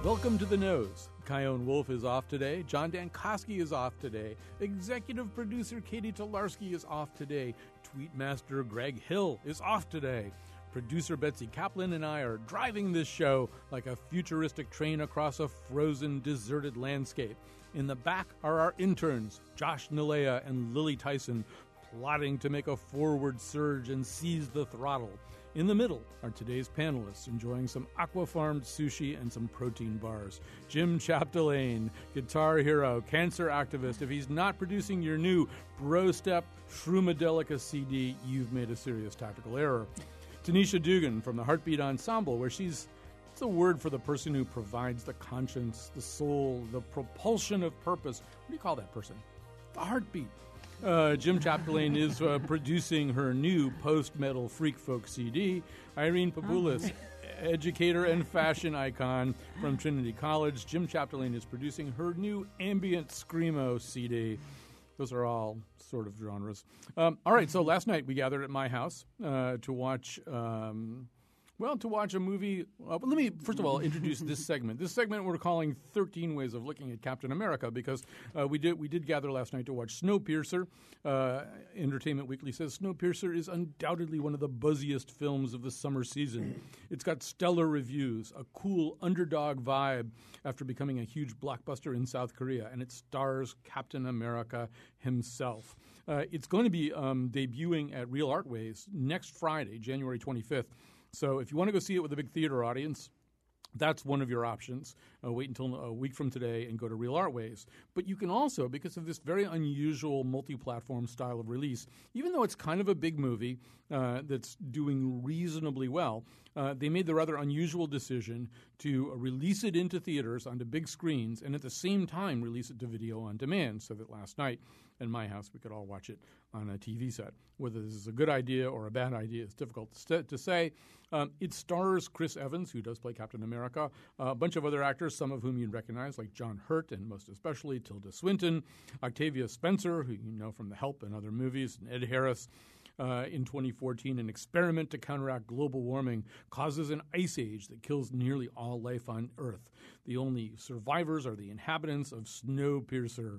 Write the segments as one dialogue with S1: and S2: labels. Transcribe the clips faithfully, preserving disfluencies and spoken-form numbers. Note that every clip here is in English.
S1: Welcome to The Nose. Kyone Wolf is off today. John Dankosky is off today. Executive producer Katie Tolarski is off today. Tweetmaster Greg Hill is off today. Producer Betsy Kaplan and I are driving this show like a futuristic train across a frozen, deserted landscape. In the back are our interns, Josh Nalea and Lily Tyson, plotting to make a forward surge and seize the throttle. In the middle are today's panelists enjoying some aqua-farmed sushi and some protein bars. Jim Chapdelaine, guitar hero, cancer activist. If he's not producing your new Bro Step Shroomadelica C D, you've made a serious tactical error. Tanisha Dugan from the Heartbeat Ensemble, where she's it's a word for the person who provides the conscience, the soul, the propulsion of purpose. What do you call that person? The heartbeat. Uh, Jim Chapdelaine is uh, producing her new post-metal freak folk C D. Irene Papoulis, educator and fashion icon from Trinity College. Jim Chapdelaine is producing her new ambient screamo C D. Those are all sort of genres. Um, all right, so last night we gathered at my house uh, to watch... Um, Well, to watch a movie, uh, let me first of all introduce this segment. This segment we're calling thirteen Ways of Looking at Captain America because uh, we did we did gather last night to watch Snowpiercer. Uh, Entertainment Weekly says Snowpiercer is undoubtedly one of the buzziest films of the summer season. It's got stellar reviews, a cool underdog vibe after becoming a huge blockbuster in South Korea, and it stars Captain America himself. Uh, it's going to be um, debuting at Real Artways next Friday, January twenty-fifth. So if you want to go see it with a big theater audience, that's one of your options. Uh, wait until a week from today and go to Real Artways. But you can also, because of this very unusual multi-platform style of release, even though it's kind of a big movie uh, that's doing reasonably well, uh, they made the rather unusual decision to release it into theaters onto big screens and at the same time release it to video on demand so that last night in my house we could all watch it on a T V set. Whether this is a good idea or a bad idea is difficult to, st- to say. Um, it stars Chris Evans, who does play Captain America, uh, a bunch of other actors, some of whom you'd recognize, like John Hurt and most especially Tilda Swinton, Octavia Spencer, who you know from The Help and other movies, and Ed Harris. Uh, in twenty fourteen, an experiment to counteract global warming causes an ice age that kills nearly all life on Earth. The only survivors are the inhabitants of Snowpiercer.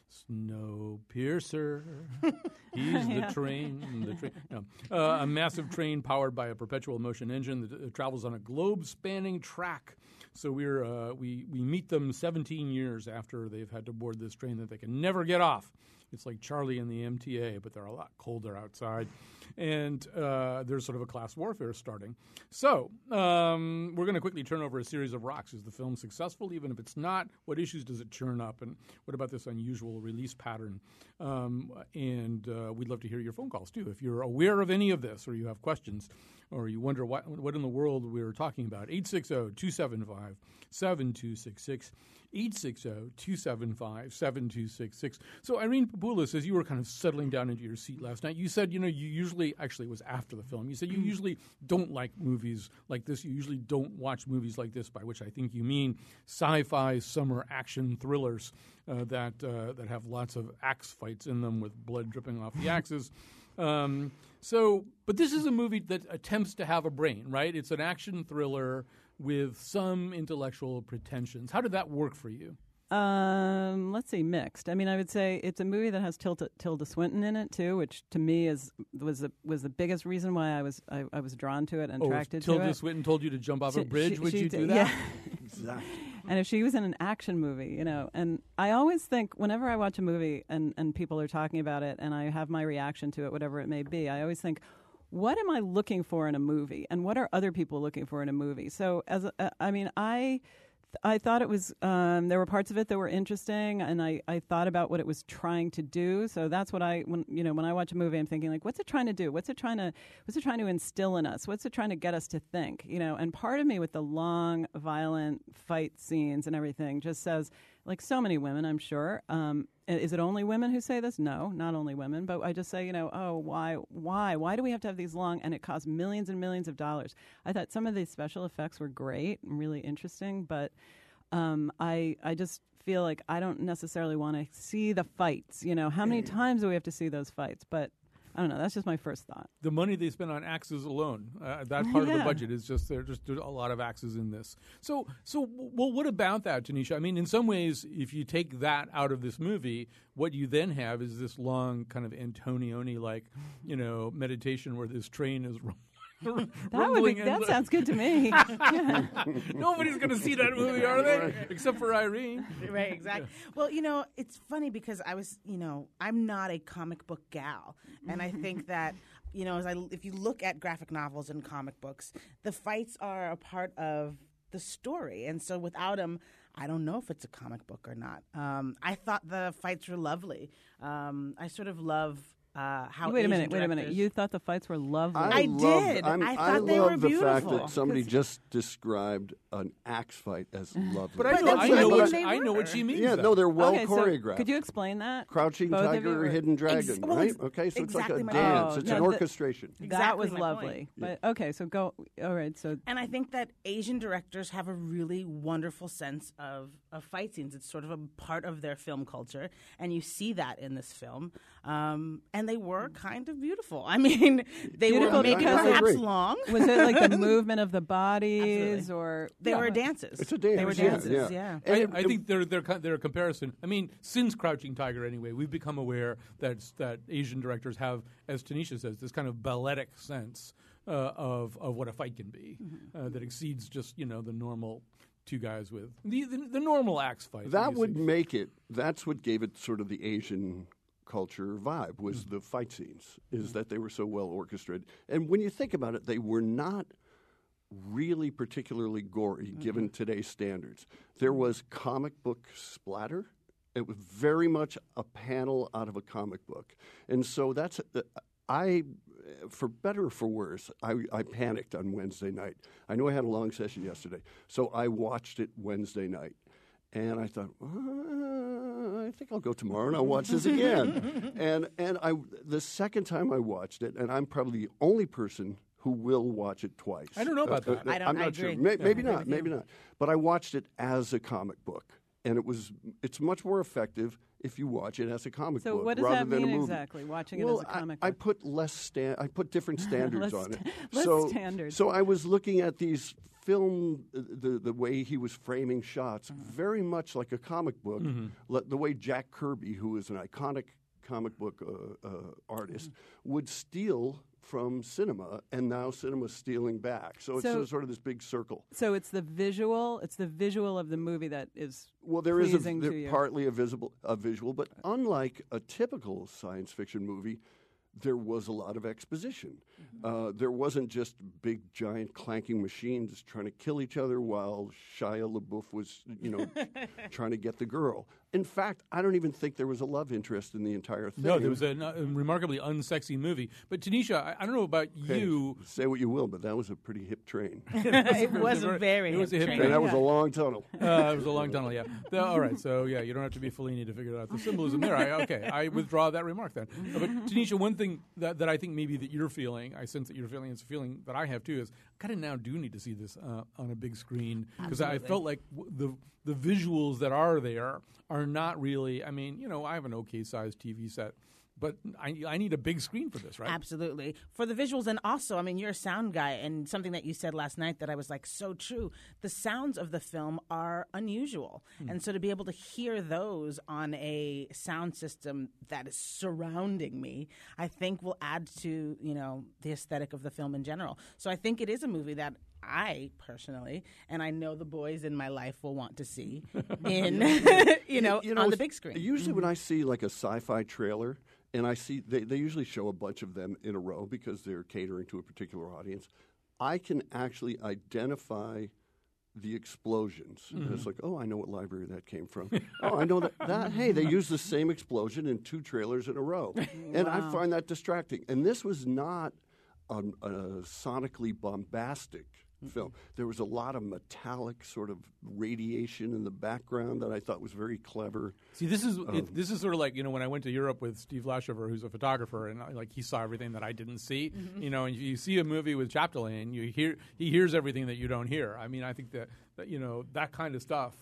S1: Snowpiercer, he's the train. The train. No. Uh, a massive train powered by a perpetual motion engine that uh, travels on a globe-spanning track. So we're uh, we we meet them seventeen years after they've had to board this train that they can never get off. It's like Charlie and the M T A, but they're a lot colder outside. And uh, there's sort of a class warfare starting. So um, we're going to quickly turn over a series of rocks. Is the film successful? Even if it's not, what issues does it churn up? And what about this unusual release pattern? Um, and uh, we'd love to hear your phone calls, too. If you're aware of any of this or you have questions or you wonder what, what in the world we're talking about, eight six zero, two seven five, seven two six six, eight six zero, two seven five, seven two six six. So Irene Papoulis, as you were kind of settling down into your seat last night, you said, you know, you usually, actually it was after the film, you said you usually don't like movies like this. You usually don't watch movies like this, by which I think you mean sci-fi summer action thrillers uh, that uh, that have lots of axe fights in them with blood dripping off the axes. Um, so, but this is a movie that attempts to have a brain, right? It's an action thriller with some intellectual pretensions. How did that work for you?
S2: Um, let's see, mixed. I mean, I would say it's a movie that has Tilda, Tilda Swinton in it too, which to me is was the was the biggest reason why I was I, I was drawn to it and
S1: oh,
S2: attracted
S1: to it.
S2: Tilda
S1: Swinton told you to jump off
S2: she,
S1: a bridge.
S2: She,
S1: would
S2: she
S1: you
S2: d-
S1: do that?
S2: Yeah.
S3: Exactly.
S2: And if she was in an action movie, you know, and I always think whenever I watch a movie and, and people are talking about it and I have my reaction to it, whatever it may be, I always think, what am I looking for in a movie, and what are other people looking for in a movie? So, as a, I mean, I. I thought it was, um, there were parts of it that were interesting, and I, I thought about what it was trying to do. So that's what I, when, you know, when I watch a movie, I'm thinking, like, what's it trying to do? What's it trying to, what's it trying to instill in us? What's it trying to get us to think? You know, and part of me with the long, violent fight scenes and everything just says, like so many women, I'm sure, um, is it only women who say this? No, not only women. But I just say, you know, oh, why, why, why do we have to have these long? And it costs millions and millions of dollars. I thought some of these special effects were great and really interesting, but um, I, I just feel like I don't necessarily want to see the fights. You know, how many times do we have to see those fights? But I don't know. That's just my first thought.
S1: The money they spend on axes alone, uh, that part
S2: Yeah.
S1: of the budget is just there's just a lot of axes in this. So, so well, what about that, Tanisha? I mean, in some ways, if you take that out of this movie, what you then have is this long kind of Antonioni-like, you know, meditation where this train is.
S2: That would be, that sounds good to me. Yeah.
S1: Nobody's going to see that movie, are they? Except for Irene.
S3: Right, exactly. Yeah. Well, you know, it's funny because I was, you know, I'm not a comic book gal. And I think that, you know, as I, if you look at graphic novels and comic books, the fights are a part of the story. And so without them, I don't know if it's a comic book or not. Um, I thought the fights were lovely. Um, I sort of love... Uh, how
S2: wait a
S3: Asian
S2: minute, wait a minute.
S3: directors-
S2: You thought the fights were lovely.
S3: I
S4: love,
S3: did.
S4: I'm,
S3: I thought
S4: I
S3: they
S4: love
S3: were
S4: the fact
S3: beautiful.
S4: that somebody
S3: 'Cause-
S4: just described an axe fight as lovely.
S1: But I
S3: But
S1: know,
S3: that's
S1: I
S3: what
S1: know,
S3: I
S1: what,
S3: mean,
S1: I
S3: they
S1: know what
S3: were.
S1: she means.
S4: yeah,
S1: though.
S4: no, they're well
S2: okay, so
S4: choreographed.
S2: could you explain that?
S4: Crouching
S2: Both of
S4: Tiger
S2: you
S4: or
S2: were-
S4: Hidden Dragon,
S3: Ex- well,
S4: right?
S3: it's
S4: Okay, so it's like
S3: exactly
S4: a
S3: my
S4: dance.
S2: point.
S4: It's
S2: Oh,
S4: an
S2: no, the-
S4: orchestration.
S2: That
S3: Exactly
S2: was
S3: my
S2: lovely.
S3: point.
S2: But okay, so go. All right, so
S3: And I think that Asian directors have a really wonderful sense of, of fight scenes. It's sort of a part of their film culture, and you see that in this film. Um, and they were kind of beautiful. I mean, they
S2: Beautiful
S3: were maybe
S2: because-
S3: perhaps
S4: I agree.
S3: long.
S2: was it like the movement of the bodies,
S3: Absolutely.
S2: or
S3: They
S2: yeah.
S3: were dances.
S4: It's a dance.
S3: They were
S4: yeah,
S3: dances,
S4: yeah.
S3: yeah.
S4: And
S1: I,
S4: it-
S1: I think they're, they're, co- they're a comparison. I mean, since Crouching Tiger, anyway, we've become aware that that Asian directors have, as Tanisha says, this kind of balletic sense uh, of of what a fight can be
S3: Mm-hmm.
S1: uh, that exceeds just you know the normal two guys with the the, the normal axe fight.
S4: that
S1: you
S4: would
S1: see.
S4: make it. That's what gave it sort of the Asian culture vibe was the fight scenes. Is that they were so well orchestrated, and when you think about it, they were not really particularly gory given today's standards. There was comic book splatter. It was very much a panel out of a comic book, and so that's uh, I. For better or for worse, I, I panicked on Wednesday night. I knew I had a long session yesterday, so I watched it Wednesday night. And I thought, uh, I think I'll go tomorrow and I'll watch this again. and and I the second time I watched it, and I'm probably the only person who will watch it twice.
S1: I don't know about that.
S3: I don't-
S4: I'm
S3: I
S4: not sure.
S3: agree.
S4: May,
S3: Yeah,
S4: maybe
S3: I agree
S4: not.
S3: with
S4: Maybe
S3: you.
S4: not. But I watched it as a comic book, and it was it's much more effective if you watch it as a comic
S2: So
S4: book
S2: what does
S4: rather
S2: that
S4: than
S2: mean
S4: a movie.
S2: exactly? Watching it
S4: well,
S2: as a comic
S4: I, I
S2: book.
S4: put less stand. I put different standards
S2: Less
S4: on it.
S2: sta- less
S4: so,
S2: standards.
S4: So I was looking at these film, uh, the the way he was framing shots,
S2: Mm-hmm.
S4: very much like a comic book. Le- the way Jack Kirby, who is an iconic comic book uh, uh, artist,
S2: Mm-hmm.
S4: would steal from cinema, and now cinema's stealing back. So it's
S2: So-
S4: a, sort of this big circle.
S2: So it's the visual. It's the visual of the movie that is
S4: Well, there is a,
S2: pleasing
S4: there-
S2: to you.
S4: partly a visible, a visual, but unlike a typical science fiction movie, there was a lot of exposition. Uh, there wasn't just big, giant, clanking machines trying to kill each other while Shia LaBeouf was, you know, trying to get the girl. In fact, I don't even think there was a love interest in the entire thing.
S1: No, there was a, a remarkably unsexy movie. But Tanisha, I, I don't know about
S4: Hey,
S1: you.
S4: say what you will, but that was a pretty hip train.
S3: It was a very
S1: It was a
S3: hip
S1: hip
S3: train.
S4: And that was a long tunnel.
S1: Uh, it was a long tunnel, yeah. The- all right, so yeah, you don't have to be Fellini to figure out the symbolism there. I, okay, I withdraw that remark then. Uh, but Tanisha, one thing that, that I think maybe that you're feeling, I sense that you're feeling, it's a feeling that I have too, is I kind of now do need to see this uh, on a big screen because I
S3: Absolutely.
S1: felt like w- the the visuals that are there are not really. I mean, you know, I have an okay sized T V set. But I, I need a big screen for this, right?
S3: Absolutely. For the visuals, and also, I mean, you're a sound guy, and something that you said last night that I was like, so true. The sounds of the film are unusual.
S1: Hmm.
S3: And so to be able to hear those on a sound system that is surrounding me, I think will add to, you know, the aesthetic of the film in general. So I think it is a movie that I personally, and I know the boys in my life will want to see in, you know, on the big screen.
S4: Usually when I see like a sci-fi trailer, and I see they, they usually show a bunch of them in a row because they're catering to a particular audience, I can actually identify the explosions. And it's like, oh, I know what library that came from. oh, I know that, that. Hey, they used the same explosion in two trailers in a row. And I find that distracting. And this was not a, a sonically bombastic film. There was a lot of metallic sort of radiation in the background that I thought was very clever.
S1: See, this is it, this is sort of like, you know, when I went to Europe with Steve Lashover, who's a photographer, and I, like he saw everything that I didn't see.
S3: Mm-hmm.
S1: You know, and you see a movie with Chapdelaine, you hear he hears everything that you don't hear. I mean, I think that, that you know that kind of stuff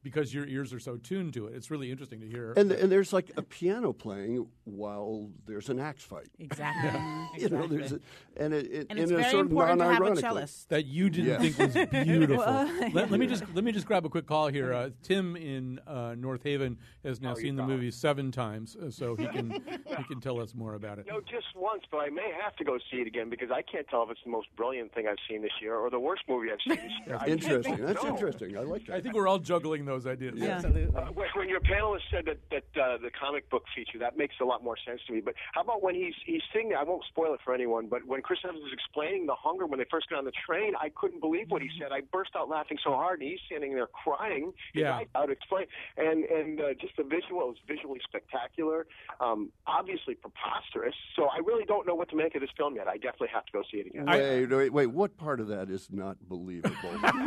S1: because your ears are so tuned to it. It's really interesting to hear.
S4: And, and there's like a piano playing while there's an axe fight.
S3: Exactly.
S4: You know,
S3: Exactly.
S4: there's a, and it, it
S3: And
S4: in
S3: it's
S4: a
S3: very
S4: sort of
S3: important to have a
S4: non-ironically.
S3: cellist.
S1: That you didn't
S4: Yeah.
S1: think was beautiful.
S2: Well,
S1: let, let me just let me just grab a quick call here. Uh, Tim in uh, North Haven has now
S5: How are you
S1: seen the
S5: calling?
S1: movie seven times, uh, so he can he can tell us more about it.
S5: No, just once, but I may have to go see it again because I can't tell if it's the most brilliant thing I've seen this year or the worst movie I've seen this year. I
S4: Interesting.
S5: can't
S4: That's
S5: know.
S4: interesting. I like that.
S1: I think we're all juggling those ideas.
S2: Yeah.
S3: Absolutely.
S5: Uh, when when your panelist said that, that uh, the comic book feature, that makes a lot more sense to me. But how about when he's he's sitting there? I won't spoil it for anyone, but when Chris Evans was explaining the hunger when they first got on the train, I couldn't believe what he said. I burst out laughing so hard, and he's standing there crying.
S1: Yeah.
S5: I, I would explain. And and uh, just the visual, it was visually spectacular, um, obviously preposterous. So I really don't know what to make of this film yet. I definitely have to go see it again.
S4: Wait, wait, wait. What part of that is not believable?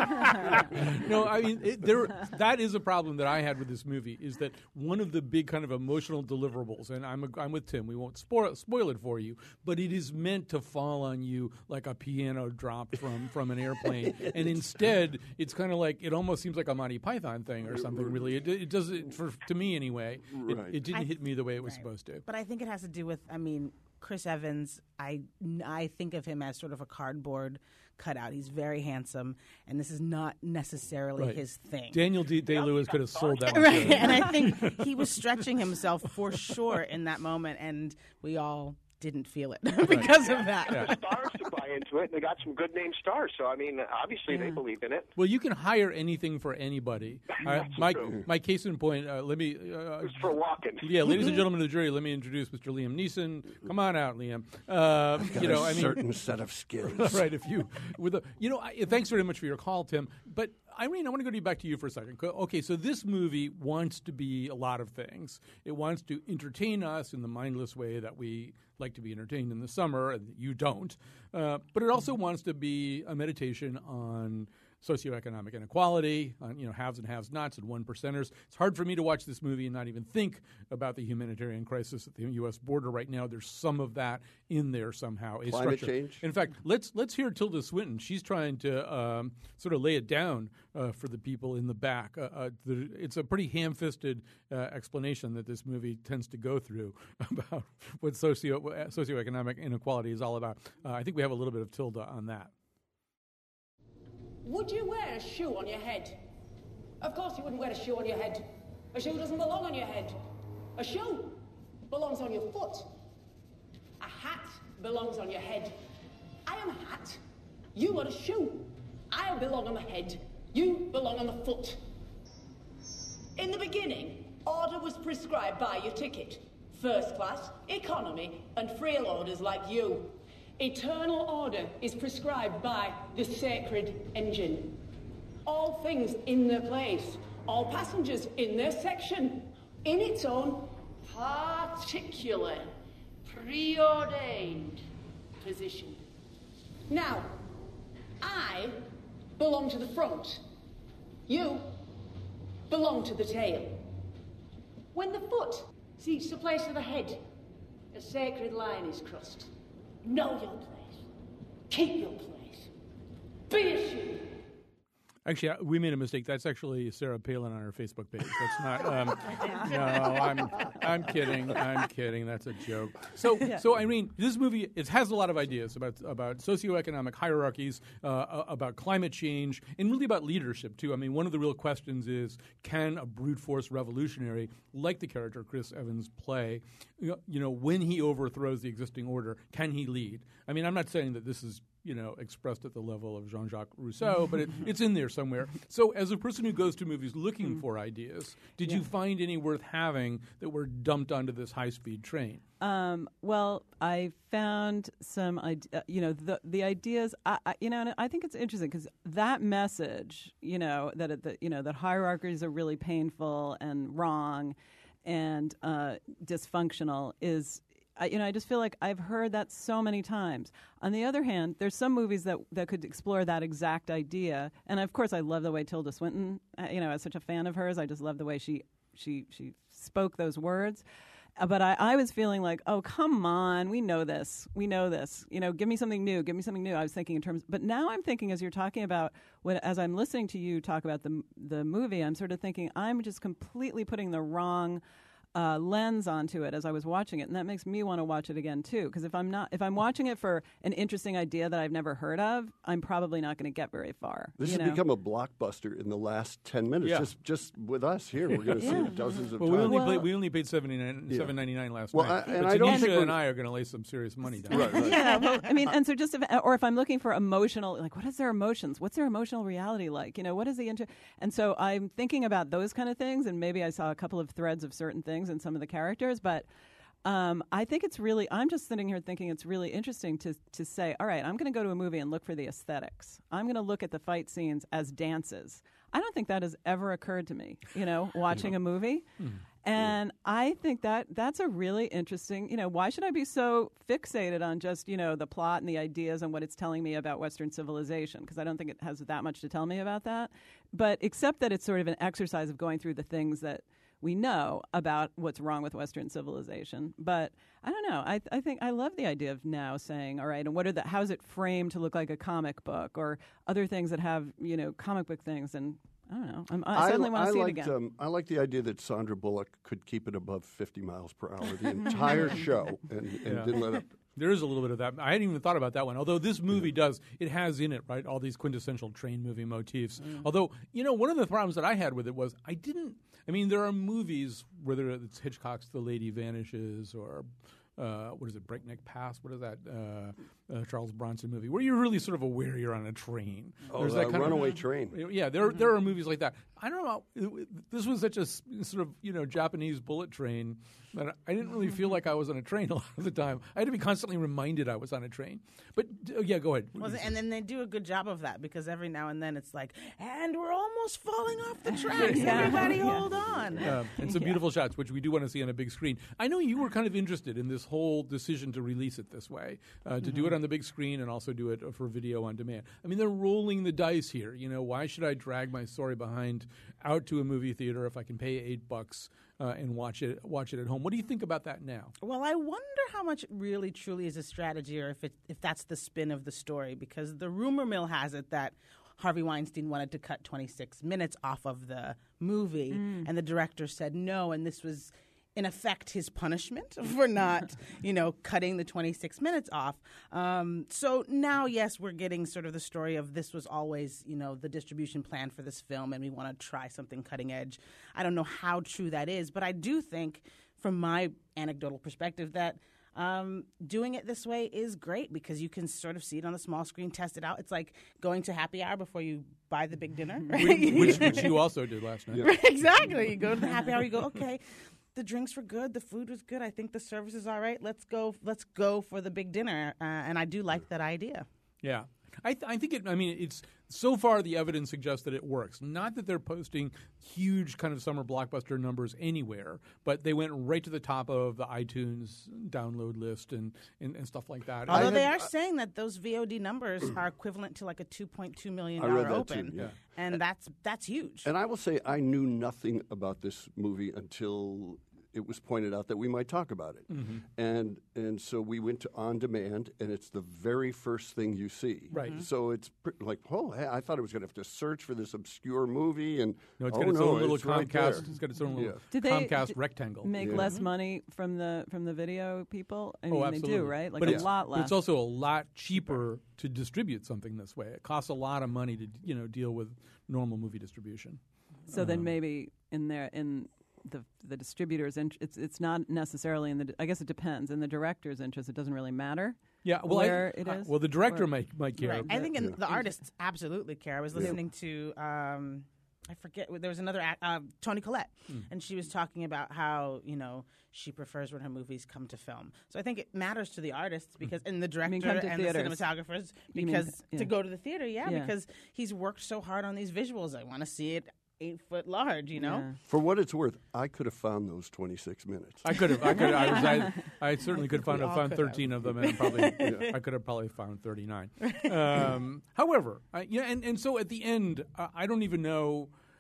S1: No, I mean it, there. That is a problem that I had with this movie. Is that one of the big kind of emotional deliverables? And I'm I'm with Tim. We won't spoil spoil it for you, but it is meant to fall on you like a piano drop from from an airplane. And instead, it's kind of like it almost seems like a Monty Python thing or something. Really, it, it does it for to me anyway. It,
S4: Right.
S1: it didn't
S3: I-
S1: hit me the way it was
S3: Right.
S1: supposed to.
S3: But I think it has to do with, I mean, Chris Evans, I, I think of him as sort of a cardboard cutout. He's very handsome, and this is not necessarily
S1: Right.
S3: his thing.
S1: Daniel D- Day Lewis could have sold that one.
S3: Right,
S1: too.
S3: and I think he was stretching himself for sure in that moment, and we all didn't feel it because of that.
S1: Yeah.
S5: The stars to buy into it, and they got some good name stars. So I mean, obviously they believe in it.
S1: Well, you can hire anything for anybody. Uh, my
S5: true.
S1: my case in point. Uh, let me. Uh,
S5: It's for walking.
S1: Yeah, ladies and gentlemen of the jury, let me introduce Mister Liam Neeson. Come on out, Liam. Uh, you know,
S4: a
S1: I mean,
S4: certain set of skills.
S1: right? If you, with a, you know, I, thanks very much for your call, Tim. But Irene, I want to go to you back to you for a second. Co- Okay, so this movie wants to be a lot of things. It wants to entertain us in the mindless way that we like to be entertained in the summer, and you don't. Uh, but it also wants to be a meditation on socioeconomic inequality, on you know haves and have-nots and one percenters. It's hard for me to watch this movie and not even think about the humanitarian crisis at the U S border right now. There's some of that in there somehow. A
S4: Climate
S1: structure.
S4: change?
S1: In fact, let's let's hear Tilda Swinton. She's trying to um, sort of lay it down uh, for the people in the back. Uh, uh, the, it's a pretty ham-fisted uh, explanation that this movie tends to go through about what socio socioeconomic inequality is all about. Uh, I think we have a little bit of Tilda on that.
S6: Would you wear a shoe on your head? Of course you wouldn't wear a shoe on your head. A shoe doesn't belong on your head. A shoe belongs on your foot. A hat belongs on your head. I am a hat. You are a shoe. I belong on the head. You belong on the foot. In the beginning, order was prescribed by your ticket. First class, economy, and frail orders like you. Eternal order is prescribed by the sacred engine. All things in their place, all passengers in their section, in its own particular, preordained position. Now, I belong to the front. You belong to the tail. When the foot seeks the place of the head, a sacred line is crossed. Know your place. Keep your place. Be a shoe.
S1: Actually, uh, we made a mistake. That's actually Sarah Palin on her Facebook page. That's not. Um, no, I'm. I'm kidding. I'm kidding. That's a joke. So, so Irene, this movie it has a lot of ideas about about socioeconomic hierarchies, uh, about climate change, and really about leadership too. I mean, one of the real questions is: can a brute force revolutionary, like the character Chris Evans play, you know, when he overthrows the existing order, can he lead? I mean, I'm not saying that this is, you know, expressed at the level of Jean-Jacques Rousseau, but it, it's in there somewhere. So as a person who goes to movies looking for ideas, did you find any worth having that were dumped onto this high-speed train?
S2: Um, well, I found some, ide- uh, you know, the the ideas. I, I, you know, and I think it's interesting because that message, you know, that it, that you know that hierarchies are really painful and wrong, and uh, dysfunctional is. I, you know, I just feel like I've heard that so many times. On the other hand, there's some movies that, that could explore that exact idea. And of course, I love the way Tilda Swinton, uh, you know, as such a fan of hers, I just love the way she she she spoke those words. but I, I was feeling like, oh, come on, we know this, we know this. You know, give me something new, give me something new. I was thinking in terms, but now I'm thinking as you're talking about, when as I'm listening to you talk about the the movie, I'm sort of thinking I'm just completely putting the wrong Uh, lens onto it as I was watching it, and that makes me want to watch it again too. Because if I'm not, if I'm watching it for an interesting idea that I've never heard of, I'm probably not going to get very far.
S4: This
S2: you
S4: has
S2: know?
S4: become a blockbuster in the last ten minutes.
S1: Yeah.
S4: Just just with us here, we're going to see
S2: Yeah.
S4: it dozens of
S1: Well, we
S4: times.
S1: only,
S2: Well-
S1: played, we only paid seventy-nine,
S4: Yeah.
S1: seven ninety-nine last
S4: Well,
S1: night.
S4: I- and
S1: but
S4: I don't
S1: Tanisha
S4: think we're-
S1: and I are going to lay some serious money down.
S4: Right, right.
S2: Yeah, well, I mean, and so just if, or if I'm looking for emotional, like, what is their emotions? What's their emotional reality like? You know, what is the inter? And so I'm thinking about those kind of things, and maybe I saw a couple of threads of certain things in some of the characters, but um, I think it's really. I'm just sitting here thinking it's really interesting to to say, all right, I'm going to go to a movie and look for the aesthetics. I'm going to look at the fight scenes as dances. I don't think that has ever occurred to me. You know, watching a movie. And I think that that's a really interesting, you know, why should I be so fixated on just, you know, the plot and the ideas and what it's telling me about Western civilization? Because I don't think it has that much to tell me about that. But except that it's sort of an exercise of going through the things that we know about what's wrong with Western civilization. But I don't know. I I think I love the idea of now saying, all right, and what are the, how is it framed to look like a comic book or other things that have, you know, comic book things and I don't know. I'm, I suddenly want to see
S4: liked,
S2: it again.
S4: Um, I like the idea that Sandra Bullock could keep it above fifty miles per hour the entire show and, and
S1: Yeah.
S4: didn't let it.
S1: There is a little bit of that. I hadn't even thought about that one. Although this movie does, it has in it, right, all these quintessential train movie motifs. Although, you know, one of the problems that I had with it was I didn't, I mean, there are movies, whether it's Hitchcock's The Lady Vanishes or, uh, what is it, Breakneck Pass? What is that uh, uh, Charles Bronson movie? Where you're really sort of aware you're on a train.
S4: Oh,
S1: There's
S4: the
S1: that kind
S4: Runaway
S1: of,
S4: Train.
S1: Yeah, there, there are movies like that. I don't know. it- This was such a s- sort of, you know, Japanese bullet train that I didn't really feel like I was on a train a lot of the time. I had to be constantly reminded I was on a train. But, uh, yeah, go ahead.
S3: Was it- and then they do a good job of that because every now and then it's like, and we're almost falling off the tracks.
S2: Yeah.
S3: Everybody hold on.
S1: Um, and some beautiful shots, which we do want to see on a big screen. I know you were kind of interested in this whole decision to release it this way, uh, to do it on the big screen and also do it for video on demand. I mean, they're rolling the dice here. You know, why should I drag my story behind out to a movie theater if I can pay eight bucks uh, and watch it watch it at home? What do you think about that now?
S3: Well, I wonder how much it really truly is a strategy or if it, if that's the spin of the story because the rumor mill has it that Harvey Weinstein wanted to cut twenty-six minutes off of the movie and the director said no, and this was in effect his punishment for not, you know, cutting the twenty-six minutes off. Um, so now, yes, we're getting sort of the story of this was always, you know, the distribution plan for this film and we want to try something cutting edge. I don't know how true that is, but I do think from my anecdotal perspective that um, doing it this way is great because you can sort of see it on the small screen, test it out. It's like going to happy hour before you buy the big dinner. Right?
S1: which, which you also did last night.
S3: Right, exactly. You go to the happy hour, you go, okay, the drinks were good, the food was good, I think the service is all right. Let's go let's go for the big dinner. Uh, and I do like that idea.
S1: Yeah. I, th- I think it, I mean, it's so far the evidence suggests that it works. Not that they're posting huge kind of summer blockbuster numbers anywhere, but they went right to the top of the iTunes download list and, and, and stuff like that.
S3: Although
S4: had-
S3: they are saying that those V O D numbers are equivalent to like a two point two million
S4: I
S3: dollars
S4: read that
S3: open.
S4: too, yeah.
S3: And that's that's huge.
S4: And I will say I knew nothing about this movie until it was pointed out that we might talk about it.
S1: Mm-hmm.
S4: And and so we went to On Demand, and it's the very first thing you see.
S1: Right. Mhm.
S4: So it's pr- like, oh, hey, I thought I was going to have to search for this obscure movie. And
S1: No, it's
S4: oh,
S1: got its
S4: no,
S1: own little
S4: it's right
S1: Comcast.
S4: there.
S1: It's got its own little
S4: Yeah.
S2: Did they-
S1: Comcast
S2: did-
S1: rectangle.
S2: Make
S4: Yeah.
S2: less money from the from the video people? I mean,
S1: oh,
S2: they
S1: absolutely.
S2: do, right? Like
S1: but
S2: a
S1: it's,
S2: lot
S1: but
S2: less.
S1: it's also a lot cheaper to distribute something this way. It costs a lot of money to you know deal with normal movie distribution.
S2: so then maybe in their in the the distributor's int- it's it's not necessarily in the I guess it depends in the director's interest. It doesn't really matter.
S1: Yeah, well,
S2: Where
S1: I,
S2: it
S1: I-
S2: is?
S1: well, the director
S2: Or-
S1: might might care.
S3: Right. I think in
S4: Yeah.
S3: the artists absolutely care. I was listening to, um, I forget, there was another, act, uh, Toni Collette,
S1: Hmm.
S3: and she was talking about how, you know, she prefers when her movies come to film. So I think it matters to the artists because, and the director
S2: mean come to
S3: and
S2: theaters.
S3: the cinematographers,
S2: You mean
S3: because
S2: c- yeah.
S3: to go to the theater, yeah,
S2: Yeah.
S3: because he's worked so hard on these visuals. I want to see it eight foot large, you know?
S2: Yeah.
S4: For what it's worth, I could have found those twenty-six minutes.
S1: I could have. I could. I, was, I, I certainly could find
S3: we
S1: have
S3: all
S1: found
S3: could have.
S1: thirteen of them, and probably I could have probably found thirty nine. Um, however, I, yeah, and, and so at the end, uh, I don't even know.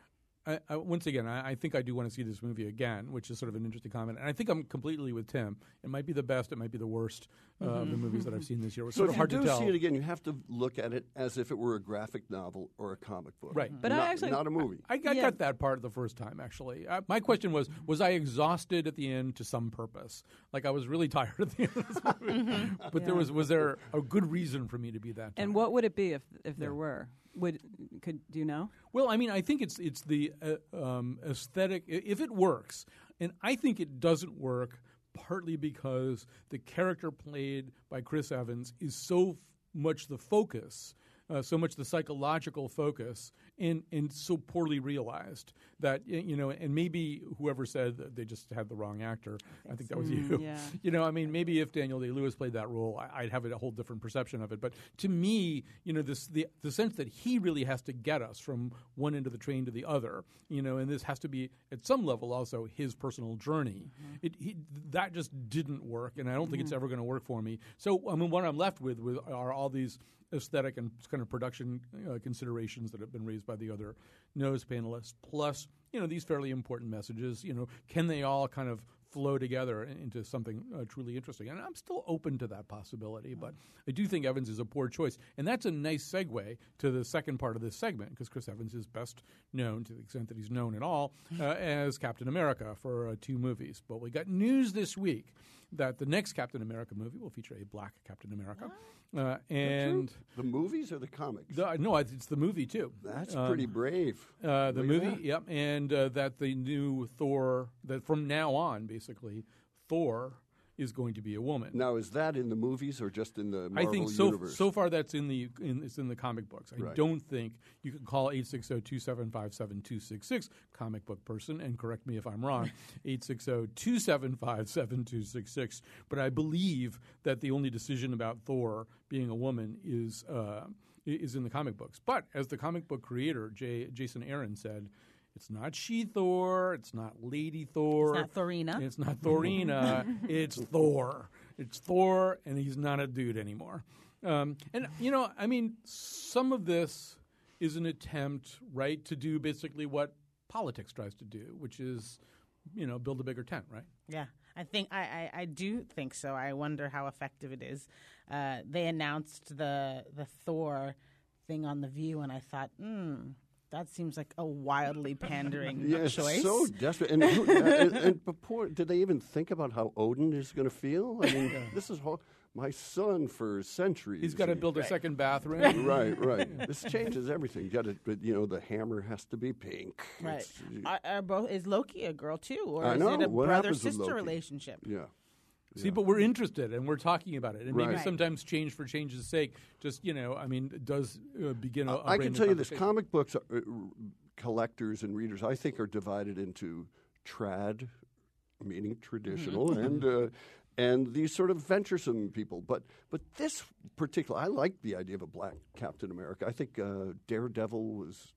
S1: I, I, once again, I, I think I do want to see this movie again, which is sort of an interesting comment. And I think I'm completely with Tim. It might be the best. It might be the worst uh, mm-hmm. of the movies that I've seen this year. It's
S4: so
S1: sort
S4: if
S1: of hard
S4: you
S1: to
S4: do
S1: tell.
S4: see it again, you have to look at it as if it were a graphic novel or a comic book.
S1: Right.
S2: But
S4: not,
S2: I actually,
S4: not a movie.
S1: I, I
S2: Yeah.
S1: got that part the first time, actually. Uh, my question was, was I exhausted at the end to some purpose? Like, I was really tired at the end of this movie. But there was was there a good reason for me to be that tired?
S2: and what would it be if if there were? Would could do you know?
S1: Well, I mean, I think it's it's the uh, um, aesthetic. i- If it works, and I think it doesn't work, partly because the character played by Chris Evans is so f- much the focus, uh, so much the psychological focus, and and so poorly realized that y- you know. And maybe whoever said that they just had the wrong actor. I think that was you.
S2: yeah.
S1: You know, I mean, maybe if Daniel Day-Lewis played that role, I, I'd have a whole different perception of it. But to me, you know, this the the sense that he really has to get us from one end of the train to the other, you know, and this has to be at some level also his personal journey. It he, that just didn't work, and I don't think it's ever going to work for me. So, I mean, what I'm left with, with are all these aesthetic and kind of production uh, considerations that have been raised by the other nose panelists, plus, you know, these fairly important messages. You know, can they all kind of flow together into something uh, truly interesting? And I'm still open to that possibility, but I do think Evans is a poor choice. And that's a nice segue to the second part of this segment, because Chris Evans is best known, to the extent that he's known at all, uh, as Captain America for uh, two movies. But we got news this week that the next Captain America movie will feature a black Captain America. Uh, and
S4: The movies or the comics?
S1: the, no, it's the movie too.
S4: That's
S1: Um,
S4: pretty brave.
S1: uh, the
S4: Look at
S1: movie,
S4: that.
S1: yep, and uh, that the new Thor, that from now on, basically, Thor is going to be a woman.
S4: Now, is that in the movies or just in the Marvel
S1: I think so.
S4: universe?
S1: So far, that's in the in, it's in the comic books. I
S4: Right.
S1: don't think you can call eight six zero, two seven five, seven two six six comic book person and correct me if I'm wrong. eight six zero, two seven five, seven two six six. But I believe that the only decision about Thor being a woman is uh, is in the comic books. But as the comic book creator, J, Jason Aaron said, it's not she-Thor, it's not Lady Thor.
S3: It's not Thorina.
S1: It's not Thorina, it's Thor. It's Thor, and he's not a dude anymore. Um, and, you know, I mean, some of this is an attempt, right, to do basically what politics tries to do, which is, you know, build a bigger tent, right?
S3: Yeah, I think I, I, I do think so. I wonder how effective it is. Uh, they announced the the Thor thing on The View, and I thought, hmm, that seems like a wildly pandering
S4: Yeah, it's
S3: choice.
S4: so desperate. And, who, and, and before, did they even think about how Odin is going to feel? I mean, this is whole, my son for centuries.
S1: He's got to
S4: and-
S1: build a second bathroom.
S4: Right, right. This changes everything. You got to, but you know, the hammer has to be pink.
S3: Right.
S4: It's-
S3: Are, are both, is Loki a girl too, or
S4: I
S3: is
S4: know.
S3: it a
S4: What happens with
S3: brother-sister
S4: Loki?
S3: relationship?
S4: yeah.
S1: See, but we're interested and we're talking about it. And maybe
S4: Right.
S1: sometimes change for change's sake, just, you know, I mean, does uh, begin a, a
S4: I
S1: brand
S4: can
S1: new
S4: tell you this:
S1: conversation.
S4: comic books are, uh, collectors and readers, I think, are divided into trad, meaning traditional,
S1: Mm-hmm.
S4: and uh, and these sort of venturesome people. But but this particular, I like the idea of a black Captain America. I think uh, Daredevil was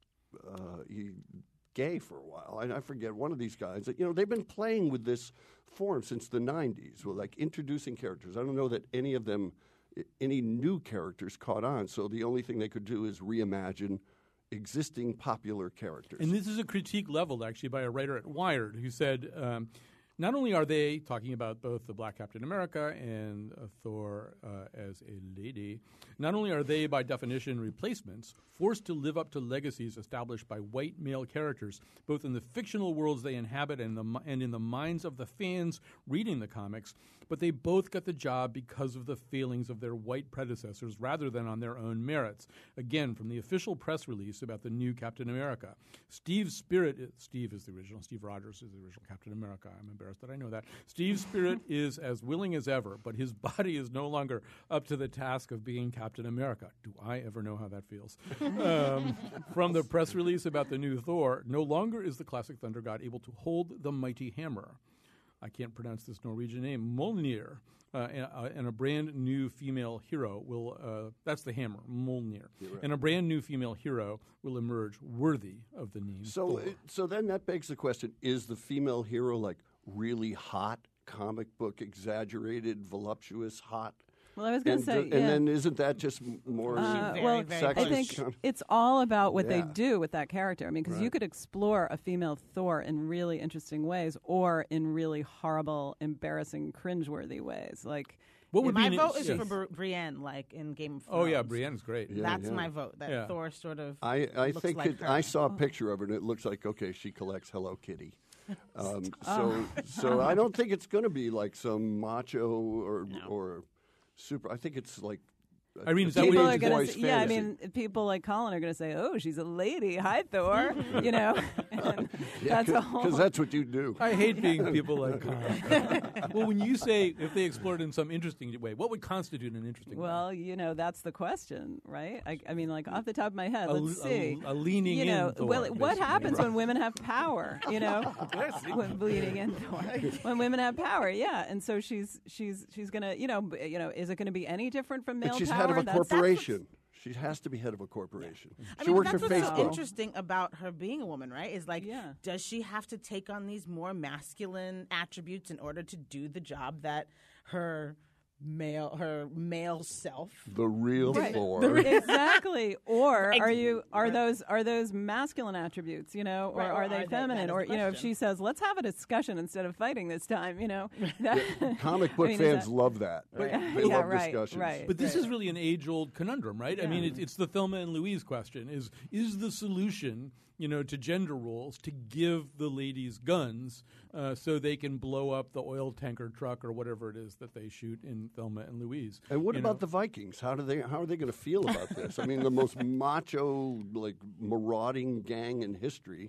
S4: uh, he, gay for a while. I, I forget one of these guys. That, you know, they've been playing with this form since the nineties, with like introducing characters. I don't know that any of them, any new characters caught on. So the only thing they could do is reimagine existing popular characters.
S1: And this is a critique leveled actually by a writer at Wired who said, um, not only are they talking about both the Black Captain America and uh, Thor uh, as a lady, not only are they by definition replacements, forced to live up to legacies established by white male characters, both in the fictional worlds they inhabit and, the, and in the minds of the fans reading the comics, but they both got the job because of the failings of their white predecessors rather than on their own merits. Again, from the official press release about the new Captain America, Steve's spirit, is, Steve is the original, Steve Rogers is the original Captain America. I'm embarrassed that I know that. Steve's spirit is as willing as ever, but his body is no longer up to the task of being Captain America. Do I ever know how that feels? Um, from the press release about the new Thor, no longer is the classic Thunder God able to hold the mighty hammer. I can't pronounce this Norwegian name, Mjolnir, uh, and, uh, and a brand new female hero will, uh, that's the hammer, Mjolnir, right. And a brand new female hero will emerge worthy of the name
S4: So,
S1: Thor.
S4: it, so then that begs the question, is the female hero like really hot, comic book, exaggerated, voluptuous, hot?
S2: Well, I was going
S4: and,
S2: to say,
S4: and
S2: yeah.
S4: then isn't that just m- more
S2: Uh,
S3: Very,
S2: well,
S3: very
S2: I
S4: sexist?
S2: think
S4: kind of-
S2: it's all about what they
S4: Yeah.
S2: do with that character. I mean, because you
S4: Right.
S2: could explore a female Thor in really interesting ways, or in really horrible, embarrassing, cringeworthy ways. Like,
S1: What would
S3: My
S1: be an,
S3: vote is
S1: yes.
S3: for Bri- Brienne, like in Game of Thrones.
S1: Oh yeah, Brienne's great.
S4: Yeah,
S3: That's
S4: yeah.
S3: my vote. That
S1: Yeah.
S3: Thor sort of.
S4: I, I
S3: looks
S4: think
S3: like
S4: it,
S3: her.
S4: I saw a picture of her, and it looks like, okay, she collects Hello Kitty. Um,
S3: Oh.
S4: so so I don't think it's going to be like some macho or or super. I think it's like a-
S1: Irene,
S4: a
S1: is that what
S2: people
S1: you-
S2: are
S4: teenage
S2: going
S4: boy's
S2: to, yeah, I
S4: fantasy.
S2: mean, people like Colin are going to say, "Oh, she's a lady. Hi, Thor," you know. And that's a whole.
S4: because that's what you do.
S1: I hate being people like Colin. Well, when you say if they explored it in some interesting way, what would constitute an interesting way?
S2: Well, you know, that's the question, right? I, I mean, like off the top of my head,
S1: A
S2: let's
S1: l- a-
S2: see.
S1: a leaning
S2: you know,
S1: in Thor,
S2: well, what
S1: basically.
S2: happens when women have power? You know, when bleeding in Thor. When women have power, yeah. And so she's she's she's gonna, you know, b- you know, is it going to be any different from male
S4: But she's
S2: power?
S4: head of a
S2: That's-
S4: corporation. She has to be head of a corporation.
S3: I
S4: She
S3: mean,
S4: works
S3: that's
S4: for
S3: what's so
S4: Facebook.
S3: interesting about her being a woman, right? Is like,
S2: Yeah.
S3: does she have to take on these more masculine attributes in order to do the job that her male her male self?
S4: The real
S2: Right.
S4: Thor.
S2: Exactly. Or are
S3: Ex-
S2: you are
S3: Right.
S2: those are those masculine attributes, you know, or
S3: Right, or
S2: are
S3: are
S2: they
S3: they?
S2: feminine?
S3: That is
S2: Or
S3: the
S2: you know, if
S3: question.
S2: she says, "Let's have a discussion instead of fighting this time," you know. That-
S4: Comic book
S2: I mean, is
S4: fans
S2: that-
S4: love that.
S3: Right.
S4: They
S2: Yeah,
S4: love
S2: right,
S4: discussions.
S2: right.
S1: But this is really an age-old conundrum, right? I mean, it's, it's the Thelma and Louise question: is is the solution, you know, to gender roles to give the ladies guns uh, so they can blow up the oil tanker truck or whatever it is that they shoot in Thelma and Louise?
S4: And what
S1: you
S4: about
S1: know?
S4: the Vikings? How do they? How are they going to feel about this? I mean, the most macho, like marauding gang in history,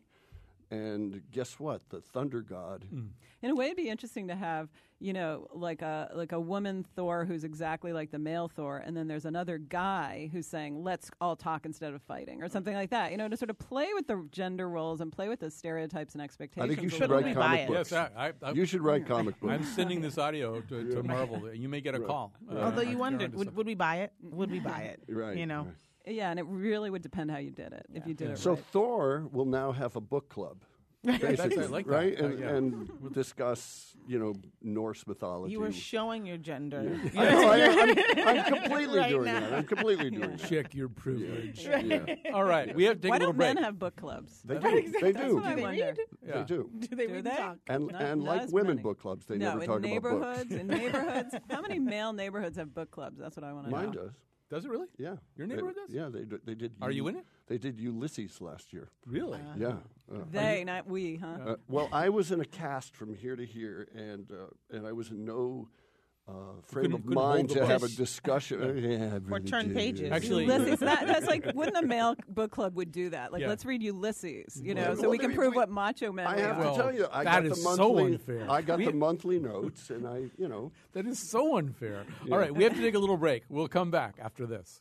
S4: and guess what? The Thunder God.
S2: In a way, it'd be interesting to have, you know, like a like a woman Thor who's exactly like the male Thor, and then there's another guy who's saying, "Let's all talk instead of fighting," or something like that. You know, to sort of play with the gender roles and play with the stereotypes and expectations.
S4: I think you
S2: a
S4: should
S2: little
S4: write
S2: bit.
S3: buy
S4: comic
S3: it.
S4: books.
S1: Yes, I, I, I,
S4: You should write comic books.
S1: I'm sending this audio to, to Marvel. You may get a call. Uh,
S3: Although
S1: if
S3: you
S1: you're
S3: wondered,
S1: onto
S3: would,
S1: something.
S3: would we buy it? Would we buy it?
S4: Right.
S3: You know.
S4: right.
S2: Yeah, and it really would depend how you did it. If you did it
S4: So
S2: right.
S4: Thor will now have a book club. Basically,
S1: I like that.
S4: right?
S1: Uh,
S4: And,
S1: yeah.
S4: and we'll discuss, you know, Norse mythology.
S3: You were showing your gender.
S4: I know, I, I'm, I'm completely
S3: Right
S4: doing
S3: now.
S4: that. I'm completely doing that.
S1: Check your privilege.
S4: Yeah.
S1: All right, we have to take
S2: Why
S1: a little
S2: don't
S1: break.
S2: men have book clubs?
S4: They do. They
S2: That's
S4: do.
S2: what I
S3: they
S2: wonder.
S3: read?
S1: Yeah.
S4: They do.
S3: Do they
S2: Do
S3: read
S2: they?
S3: and talk?
S4: And
S2: Not-
S4: and
S2: not
S4: like
S2: as
S4: women
S2: many.
S4: book clubs, they
S2: no,
S4: never
S2: in
S4: talk about books.
S2: neighborhoods, in neighborhoods. How many male neighborhoods have book clubs? That's what I want to know.
S4: Mine does.
S1: Does it really?
S4: Yeah.
S1: Your
S4: They-
S1: neighborhood does?
S4: Yeah, they d- they did.
S1: Are you in it?
S4: They did Ulysses last year.
S1: Really?
S4: Yeah. Uh,
S2: They, not we, huh?
S4: uh, well, I was in a cast from here to here, and uh, and I was in no uh, frame
S1: couldn't-
S4: of
S1: couldn't
S4: mind
S1: hold the
S4: to have a
S1: book.
S4: discussion. Uh, yeah, I
S3: Or
S4: really
S3: turn
S4: did.
S3: pages.
S1: Actually-
S2: Ulysses. That, that's like, wouldn't a male book club would do that? Like,
S1: Yeah.
S2: let's read Ulysses, you know,
S4: Yeah,
S2: so
S4: well,
S2: we can
S4: we-
S2: prove
S4: we-
S2: what macho men
S4: I
S2: we
S4: have
S2: are.
S1: Well,
S4: to tell you, I
S1: that
S4: got
S1: is
S4: the
S1: so
S4: monthly.
S1: unfair.
S4: I got
S1: We-
S4: the monthly notes, and I, you know.
S1: That is so unfair. All right, we have to take a little break. We'll come back after this.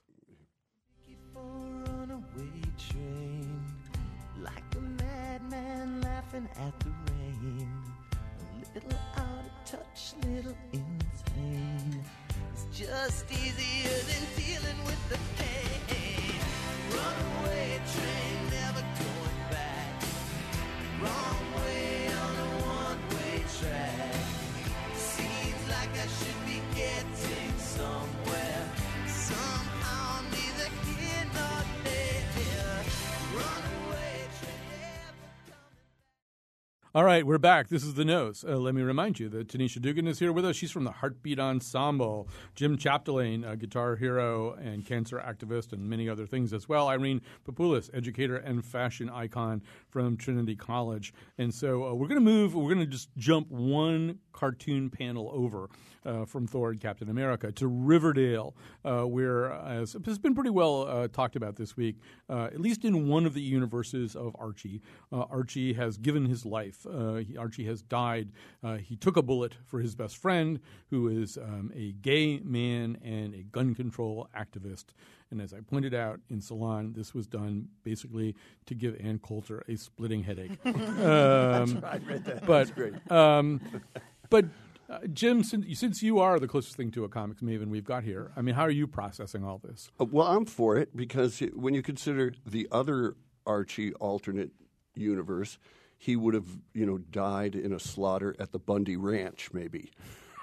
S7: For a runaway train, like a madman laughing at the rain. A little out of touch, little insane. It's just easier than dealing with the pain. Runaway train, never going back. Wrong way on a one-way track. Seems like I should be getting somewhere. Somehow I'm neither here nor there. Runaway train never coming.
S1: All right, we're back. This is The Nose. Uh, let me remind you that Tanisha Dugan is here with us. She's from the Heartbeat Ensemble. Jim Chapdelaine, a guitar hero and cancer activist and many other things as well. Irene Papoulis, educator and fashion icon from Trinity College. And so uh, we're going to move, we're going to just jump one cartoon panel over uh, from Thor and Captain America to Riverdale, uh, where, as has been pretty well uh, talked about this week, uh, at least in one of the universes of Archie, uh, Archie has given his life. Uh, he, Archie has died. Uh, he took a bullet for his best friend, who is um, a gay man and a gun control activist. And as I pointed out in Salon, this was done basically to give Ann Coulter a splitting headache. um,
S4: I read that.
S1: but
S4: That's great.
S1: um, but uh, Jim, since, since you are the closest thing to a comics maven we've got here, I mean, how are you processing all this?
S4: Uh, well, I'm for it because it, when you consider the other Archie alternate universe, he would have, you know, died in a slaughter at the Bundy Ranch, maybe.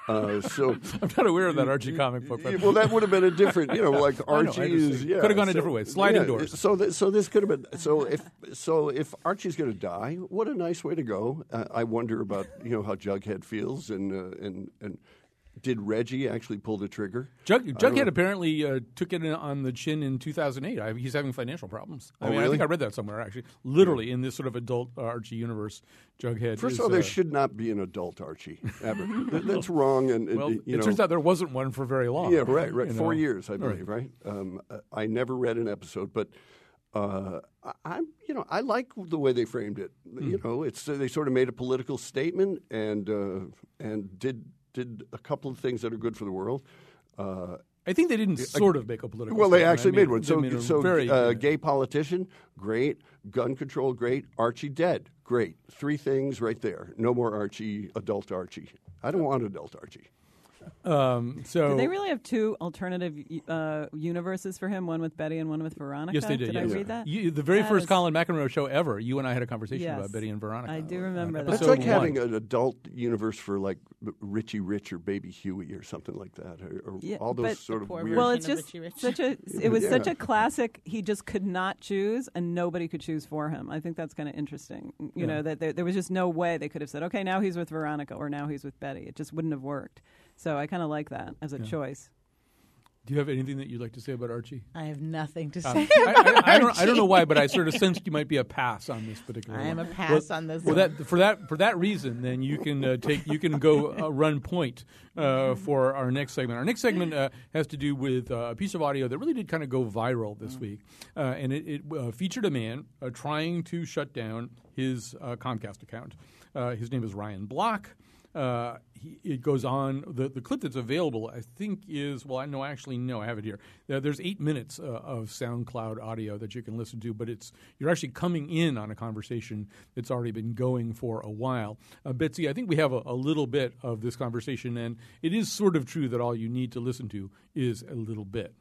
S4: Uh, so
S1: I'm not aware of that Archie comic book. But
S4: well, that would have been a different, you know, like
S1: I know,
S4: Archie
S1: I
S4: is.
S1: understand.
S4: Yeah,
S1: Could have gone a
S4: so-
S1: different way. Sliding
S4: yeah,
S1: doors.
S4: So, th- so this could have been. So if so, if Archie's going to die, what a nice way to go. Uh, I wonder about you know how Jughead feels, and uh, and and did Reggie actually pull the trigger?
S1: Jug,
S4: don't
S1: Jughead
S4: know.
S1: apparently uh, took it in on the chin in two thousand eight. I, he's having financial problems. I
S4: Oh,
S1: mean, I
S4: really?
S1: think I read that somewhere, actually. Literally, in this sort of adult uh, Archie universe, Jughead
S4: First
S1: is,
S4: of all, there
S1: uh,
S4: should not be an adult Archie ever. Th- That's wrong. And, and,
S1: well,
S4: you
S1: it
S4: know,
S1: turns out there wasn't one for very long.
S4: Yeah, right, right.
S1: you
S4: Four
S1: know.
S4: years, I
S1: Right.
S4: believe, right? Um, uh, I never read an episode, but uh, I, I'm, you know, I like the way they framed it.
S1: Hmm.
S4: You know, it's they sort of made a political statement and uh, and did did a couple of things that are good for the world. Uh,
S1: I think they didn't sort of make a political
S4: well, they
S1: statement.
S4: actually
S1: I mean,
S4: made one.
S1: they
S4: So,
S1: made a
S4: so
S1: very,
S4: uh, gay politician, great. Gun control, great. Archie dead, great. Three things right there. No more Archie, adult Archie. I don't want adult Archie.
S1: Um, so
S2: Did they really have two alternative uh, universes for him? One with Betty and one with Veronica.
S1: Yes, they did.
S2: Did
S1: yes.
S2: I read that?
S1: You, the very
S2: That
S1: first
S2: is-
S1: Colin McEnroe show ever. You and I had a conversation
S2: Yes.
S1: about Betty and Veronica.
S2: I do
S1: on
S2: remember that.
S4: That's
S1: episode
S4: like
S1: one.
S4: having an adult universe for like Richie Rich or Baby Huey or something like that, or, or
S2: Yeah,
S4: all those
S2: but-
S4: sort of
S3: poor
S4: weird.
S2: Well,
S3: version
S2: it's
S3: of
S2: just
S3: Richie Rich.
S2: such a. It was such
S4: Yeah.
S2: a classic. He just could not choose, and nobody could choose for him. I think that's kind of interesting. You
S1: Yeah.
S2: know that there, there was just no way they could have said, "Okay, now he's with Veronica," or "Now he's with Betty." It just wouldn't have worked. So I kind of like that as a choice.
S1: Do you have anything that you'd like to say about Archie?
S3: I have nothing to
S1: Um,
S3: say.
S1: I,
S3: about
S1: I, I don't. I don't know
S3: Archie.
S1: why, but I sort of sensed you might be a pass on this particular.
S3: I am
S1: one.
S3: a pass on this
S1: Well,
S3: one.
S1: that for that for that reason, then you can uh, take you can go uh, run point uh, for our next segment. Our next segment uh, has to do with uh, a piece of audio that really did kind of go viral this week, uh, and it, it uh, featured a man uh, trying to shut down his uh, Comcast account. Uh, his name is Ryan Block. Uh, he, it goes on. The, the clip that's available, I think, is well. I know actually no, I have it here. Uh, there's eight minutes uh, of SoundCloud audio that you can listen to, but it's you're actually coming in on a conversation that's already been going for a while. Uh, Betsy, I think we have a, a little bit of this conversation, and it is sort of true that all you need to listen to is a little bit.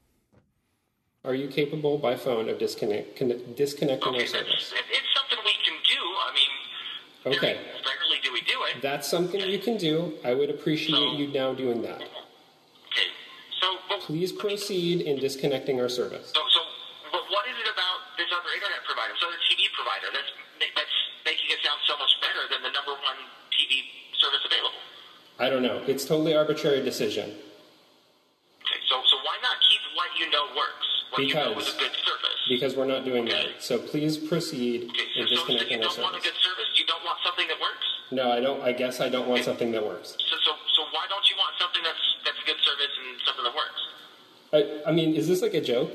S8: Are you capable by phone of disconnect, con- disconnecting
S9: Okay,
S8: our service?
S9: that's, it- it's something we can do. I mean,
S8: Okay.
S9: very rarely do we do it.
S8: That's something you can do. I would appreciate you now doing that.
S9: Okay, so, but,
S8: Please proceed in disconnecting our service.
S9: so, so but what is it about this other internet provider, this other T V provider that's that's making it sound so much better than the number one T V service available?
S8: I don't know. It's totally arbitrary decision.
S9: Okay, so so why not keep what you know works, what you know is a good service?
S8: Because we're not doing that. So please proceed
S9: Okay,
S8: in
S9: so, so you
S8: disconnecting our
S9: don't want a
S8: service.
S9: good service? You don't want something that works?
S8: No, I don't. I guess I don't want something that works.
S9: So so so why don't you want something that's that's a good service and something that works?
S8: I, I mean, is this like a joke?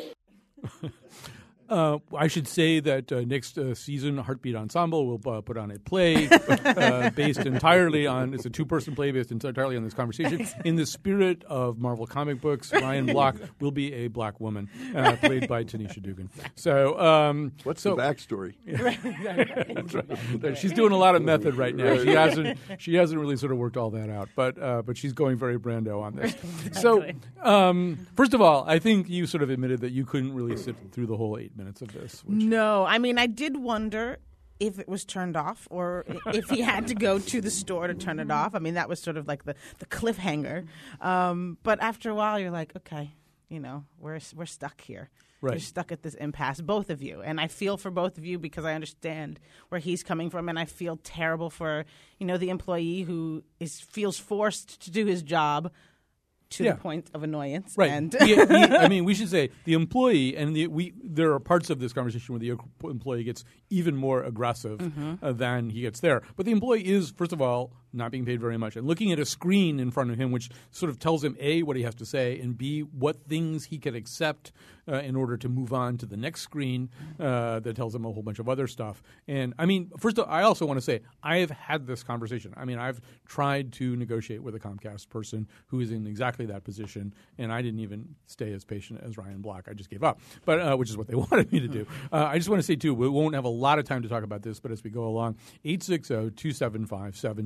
S1: Uh, I should say that uh, next uh, season, Heartbeat Ensemble will uh, put on a play uh, based entirely on, it's a two-person play based entirely on this conversation. In the spirit of Marvel comic books, Ryan Block will be a black woman uh, played by Tanisha Dugan. So, um,
S4: What's
S1: so,
S4: the backstory?
S1: That's right. She's doing a lot of method right now. She hasn't she hasn't really sort of worked all that out, but uh, but she's going very Brando on this. So, um, first of all, I think you sort of admitted that you couldn't really sit through the whole eight minutes of this. Which,
S3: No, I mean, I did wonder if it was turned off or if he had to go to the store to turn it off. I mean, that was sort of like the, the cliffhanger. Um, but after a while, you're like, okay, you know, we're we're stuck here.
S1: Right.
S3: You're stuck at this impasse, both of you. And I feel for both of you because I understand where he's coming from, and I feel terrible for, you know, the employee who is feels forced to do his job to
S1: Yeah.
S3: the point of annoyance.
S1: Right.
S3: And
S1: He- he- I mean, we should say the employee, and the, we. There are parts of this conversation where the employee gets even more aggressive uh, than he gets there. But the employee is, first of all, not being paid very much, and looking at a screen in front of him, which sort of tells him A, what he has to say, and B, what things he can accept uh, in order to move on to the next screen uh, that tells him a whole bunch of other stuff. And I mean, first of all, I also want to say I have had this conversation. I mean, I've tried to negotiate with a Comcast person who is in exactly that position, and I didn't even stay as patient as Ryan Block. I just gave up, but uh, which is what they wanted me to do. Uh, I just want to say, too, we won't have a lot of time to talk about this, but as we go along, eight six zero, two seven five, seven two six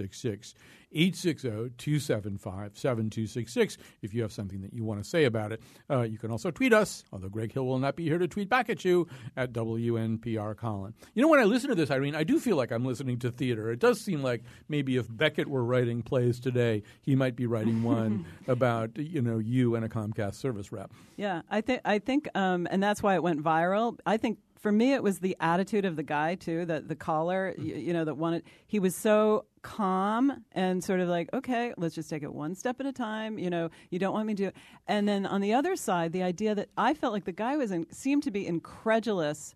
S1: six six. eight six zero, two seven five, seven two six six if you have something that you want to say about it. Uh, you can also tweet us, although Greg Hill will not be here to tweet back at you, at W N P R Colin. You know, when I listen to this, Irene, I do feel like I'm listening to theater. It does seem like maybe if Beckett were writing plays today, he might be writing one about, you know, you and a Comcast service rep.
S2: Yeah, I think, I think, um, and that's why it went viral. I think for me, it was the attitude of the guy too, the the caller, you, you know, that wanted. He was so calm and sort of like, okay, let's just take it one step at a time. You know, you don't want me to. And then on the other side, the idea that I felt like the guy was in, seemed to be incredulous.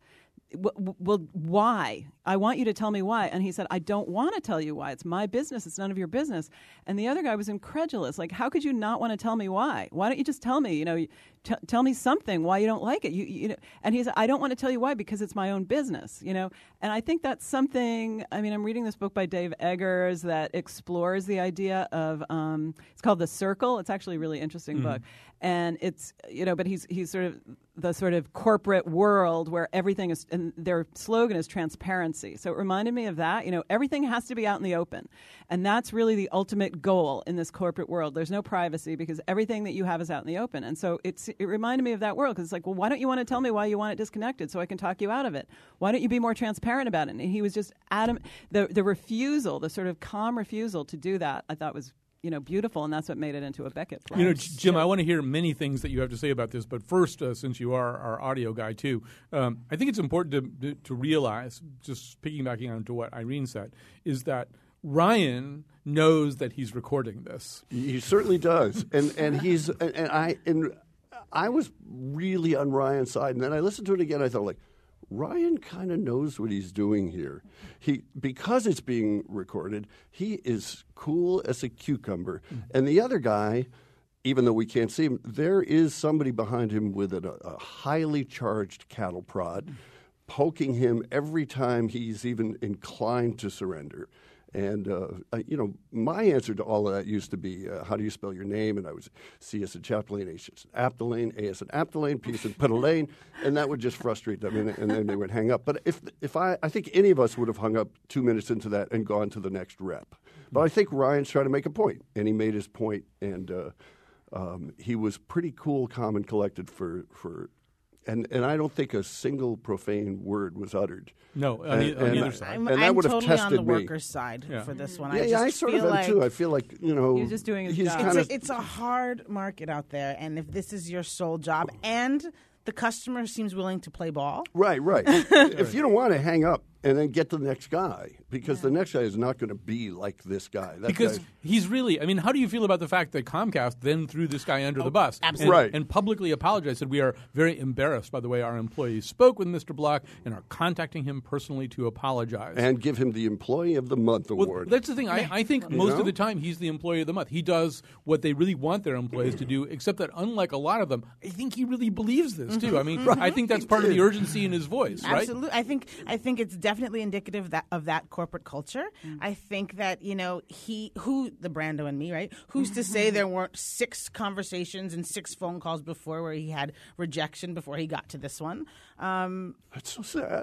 S2: Well, why? I want you to tell me why. And he said, I don't want to tell you why. It's my business. It's none of your business. And the other guy was incredulous. Like, how could you not want to tell me why? Why don't you just tell me, you know, t- tell me something why you don't like it? You, you know, and he said, I don't want to tell you why because it's my own business, you know. And I think that's something, I mean, I'm reading this book by Dave Eggers that explores the idea of, um, it's called The Circle. It's actually a really interesting mm-hmm. book. And it's, you know, but he's he's sort of the sort of corporate world where everything is, and their slogan is transparency. So it reminded me of that. You know, everything has to be out in the open. And that's really the ultimate goal in this corporate world. There's no privacy because everything that you have is out in the open. And so it's it reminded me of that world because it's like, well, why don't you want to tell me why you want it disconnected so I can talk you out of it? Why don't you be more transparent about it? And he was just adamant. The, the refusal, the sort of calm refusal to do that, I thought was, you know, beautiful, and that's what made it into a Beckett play.
S1: You know, Jim, I want to hear many things that you have to say about this, but first, uh, since you are our audio guy too, um, I think it's important to, to realize, just piggybacking on to what Irene said, is that Ryan knows that he's recording this.
S4: He certainly does, and and he's and, and I and I was really on Ryan's side, and then I listened to it again. I thought, like, Ryan kind of knows what he's doing here. He because it's being recorded, he is cool as a cucumber. Mm-hmm. And the other guy, even though we can't see him, there is somebody behind him with a, a highly charged cattle prod, mm-hmm. poking him every time he's even inclined to surrender. And, uh, I, you know, my answer to all of that used to be, uh, how do you spell your name? And I was C as in Chapdelaine, H as in Aptolane, A as in Aptolane, P as in Pedalane, and that would just frustrate them, and, and then they would hang up. But if if I, I think any of us would have hung up two minutes into that and gone to the next rep. But I think Ryan's trying to make a point, and he made his point, and uh, um, he was pretty cool, calm, and collected for for. And and I don't think a single profane word was uttered.
S1: No, on,
S4: and,
S1: the, on
S4: and,
S1: either side.
S3: I'm,
S4: and that
S3: I'm
S4: would have
S3: totally
S4: tested
S3: on the
S4: me.
S3: workers' side
S1: yeah.
S3: for this one.
S4: Yeah,
S3: I
S4: yeah,
S3: just
S4: I sort
S3: feel
S4: of am
S3: like
S4: too. I feel like, you know,
S2: he's just doing his
S4: he's
S2: job.
S4: kind
S3: it's
S4: of.
S3: a, it's a hard market out there, and if this is your sole job, and the customer seems willing to play ball,
S4: Right, right. If you don't want to hang up and then get to the next guy, because the next guy is not going to be like this guy. That
S1: because
S4: guy,
S1: he's really, I mean, how do you feel about the fact that Comcast then threw this guy under oh, the bus?
S3: Absolutely.
S1: And,
S4: Right.
S1: and publicly apologized, said we are very embarrassed by the way our employees spoke with Mister Block and are contacting him personally to apologize.
S4: and give him the Employee of the Month
S1: Well,
S4: award.
S1: that's the thing. I, I think most
S4: know?
S1: of the time he's the employee of the month. He does what they really want their employees to do, except that unlike a lot of them, I think he really believes this too. I mean, I think that's part of the urgency in his voice, right?
S3: Absolutely. I think I think it's definitely indicative of that, of that corporate culture. Mm. I think that, you know, he, who, the Brando and me, right? Who's to say there weren't six conversations and six phone calls before where he had rejection before he got to this one? Um,
S4: That's so sad.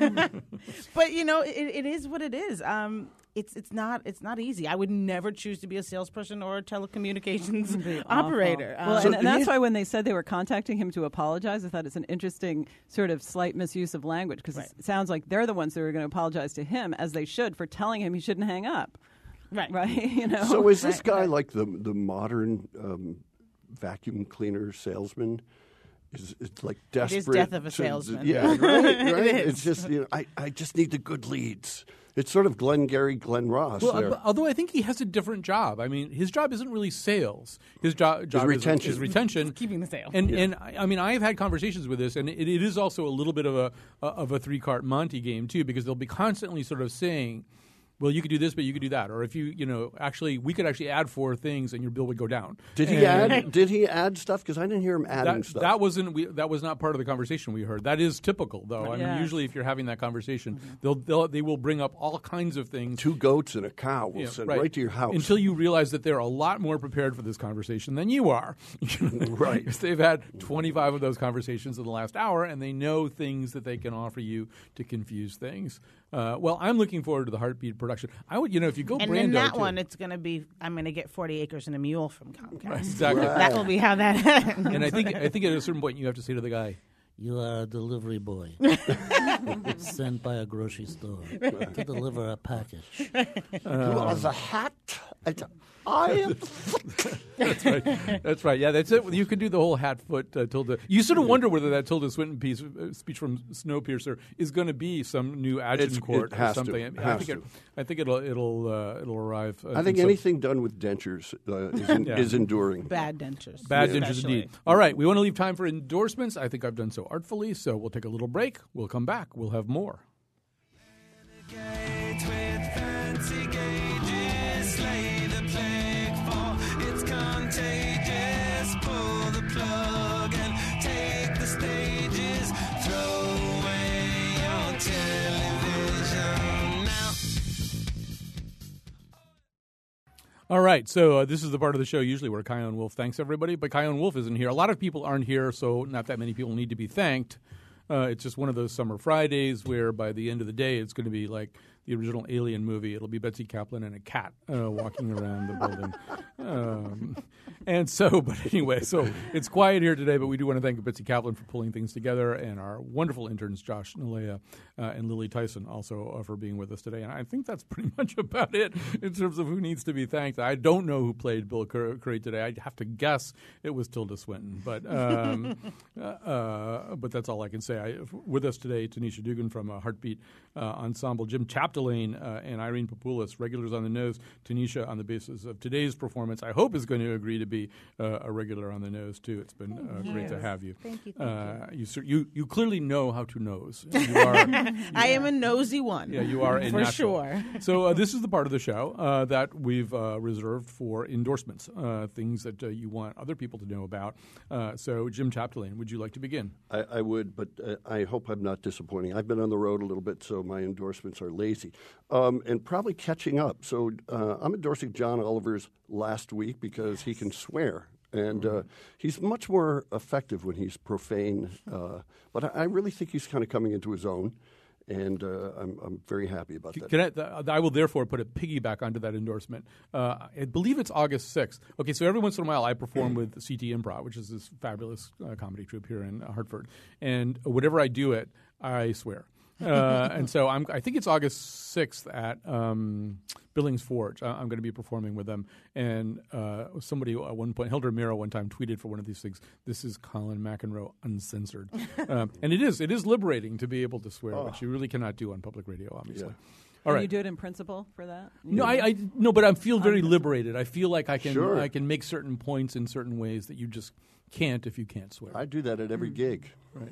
S3: but, you know, it, it is what it is. Um, it's it's not it's not easy. I would never choose to be a salesperson or a telecommunications operator. Um,
S2: Well,
S4: So
S2: and, and that's
S4: he's-
S2: why when they said they were contacting him to apologize, I thought it's an interesting sort of slight misuse of language because
S3: Right.
S2: it sounds like they're the ones who are going to apologize to him, as they should, for telling him he shouldn't hang up.
S3: right.
S2: Right? You know.
S4: So is this
S3: Right,
S4: guy
S3: right.
S4: like the the modern um, vacuum cleaner salesman? Is it's like desperate?
S3: death of a
S4: to-
S3: salesman.
S4: Yeah, right. right?
S3: It
S4: It's just, you know, I, I just need the good leads. It's sort of Glenn Gary, Glenn Ross.
S1: Well,
S4: there.
S1: uh, although I think he has a different job. I mean, his job isn't really sales. His jo- job is-
S4: retention.
S1: is retention,
S3: Keeping the sale.
S1: And and I I mean, I have had conversations with this, and it, it is also a little bit of a of a three cart Monte game too, because they'll be constantly sort of saying, well, you could do this, but you could do that, or if you, you know, actually, we could actually add four things, and your bill would go down.
S4: Did he
S1: And-
S4: add? Did he add stuff? Because I didn't hear him adding
S1: That,
S4: stuff.
S1: that wasn't we, that was not part of the conversation we heard. That is typical, though. I mean,
S2: Yes.
S1: usually if you're having that conversation,
S3: Mm-hmm.
S1: they'll, they'll they will bring up all kinds of things.
S4: Two goats and a cow will
S1: Yeah,
S4: send right. to your house.
S1: until you realize that they're a lot more prepared for this conversation than you are.
S4: Right.
S1: Because they've had twenty-five of those conversations in the last hour, and they know things that they can offer you to confuse things. Uh, well, I'm looking forward to the Heartbeat production. I would, you know, if you go
S3: And
S1: Brando,
S3: in that
S1: too.
S3: one, it's going to be, I'm going to get forty acres and a mule from Comcast.
S1: Exactly.
S3: That will be how that ends.
S1: And I think I think at a certain point you have to say to the guy,
S10: You are a delivery boy sent by a grocery store to deliver a package.
S4: you are the hat. And I am.
S1: That's right. That's right. Yeah, that's it. You could do the whole Hatfoot uh, Tilda. You sort of wonder whether that Tilda Swinton piece, uh, speech from Snowpiercer, is going to be some new Agincourt
S4: It has
S1: or
S4: to.
S1: something.
S4: It
S1: I
S4: has
S1: think it,
S4: to.
S1: I think it'll it'll uh, it'll arrive. Uh,
S4: I think
S1: in some-
S4: anything done with dentures uh, is, in,
S1: Yeah.
S4: is enduring.
S3: Bad dentures.
S1: Bad
S3: Yeah.
S1: dentures
S3: Especially.
S1: indeed. All right, we want to leave time for endorsements. I think I've done so artfully, so we'll take a little break. We'll come back. We'll have more. All right, so uh, this is the part of the show usually where Kyone Wolf thanks everybody, but Kyone Wolf isn't here. A lot of people aren't here, so not that many people need to be thanked. Uh, it's just one of those summer Fridays where by the end of the day it's going to be like the original Alien movie. It'll be Betsy Kaplan and a cat uh, walking around the building. Um, and so, but anyway, so it's quiet here today, but we do want to thank Betsy Kaplan for pulling things together and our wonderful interns, Josh Nalea uh, and Lily Tyson, also uh, for being with us today. And I think that's pretty much about it in terms of who needs to be thanked. I don't know who played Bill Cur- Curry today. I'd have to guess it was Tilda Swinton, but um, uh, uh, but that's all I can say. I, with us today, Tanisha Dugan from uh, Heartbeat uh, Ensemble, Jim Chapdelaine uh, and Irene Papoulis, regulars on the nose. Tanisha, on the basis of today's performance, I hope is going to agree to be uh, a regular on the nose too. It's been uh, great to have you.
S3: Thank you. Thank
S1: Uh, you, sur- you you clearly know how to nose. You are,
S3: I am a nosy one.
S1: yeah, you are a
S3: For
S1: natural.
S3: sure.
S1: So uh, this is the part of the show uh, that we've uh, reserved for endorsements, uh, things that uh, you want other people to know about. Uh, so Jim Chapdelaine, would you like to begin?
S4: I, I would, but uh, I hope I'm not disappointing. I've been on the road a little bit, so my endorsements are lazy um, and probably catching up. So uh, I'm endorsing John Oliver's Last Week because he can swear. And uh, he's much more effective when he's profane. Uh, but I, I really think he's kind of coming into his own. And uh, I'm, I'm very happy about that.
S1: Can I, th- I will therefore put a piggyback onto that endorsement. Uh, I believe it's August sixth. Okay, so every once in a while I perform with C T Improv, which is this fabulous uh, comedy troupe here in uh, Hartford. And whenever I do it, I swear. Uh, and so I'm, I think it's August sixth at um, Billings Forge. I, I'm going to be performing with them. And uh, somebody at one point, Hilda Miro one time tweeted for one of these things, "This is Colin McEnroe uncensored." um, and it is. It is liberating to be able to swear,
S4: Oh.
S1: which you really cannot do on public radio, obviously.
S4: Yeah.
S1: All
S2: Can
S1: right.
S2: you do it in principle for that?
S1: No, I, I no, but I feel very liberated. I feel like I can
S4: Sure.
S1: I can make certain points in certain ways that you just can't if you can't swear.
S4: I do that at every gig.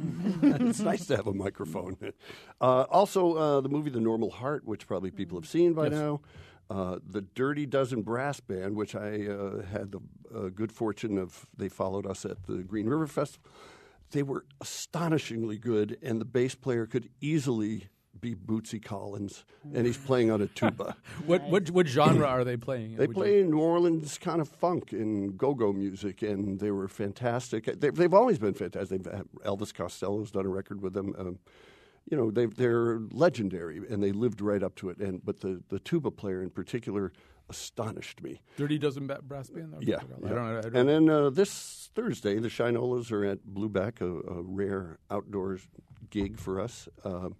S4: It's nice to have a microphone. Uh, also, uh, the movie The Normal Heart, which probably people have seen by
S1: Yes.
S4: now. Uh, the Dirty Dozen Brass Band, which I uh, had the uh, good fortune of, they followed us at the Green River Festival. They were astonishingly good, and the bass player could easily be Bootsy Collins, and he's playing on a tuba.
S1: What what what genre are they playing?
S4: They
S1: Would
S4: play
S1: you-
S4: New Orleans kind of funk and go-go music, and they were fantastic. They, they've always been fantastic. They've had, Elvis Costello's done a record with them. Um, you know, they they're legendary, and they lived right up to it. And but the, the tuba player in particular astonished me.
S1: Dirty Dozen ba- Brass Band? Okay,
S4: Yeah.
S1: I
S4: yeah.
S1: don't, I don't,
S4: And then uh, this Thursday, the Shinolas are at Blueback, a, a rare outdoors gig for us. Um,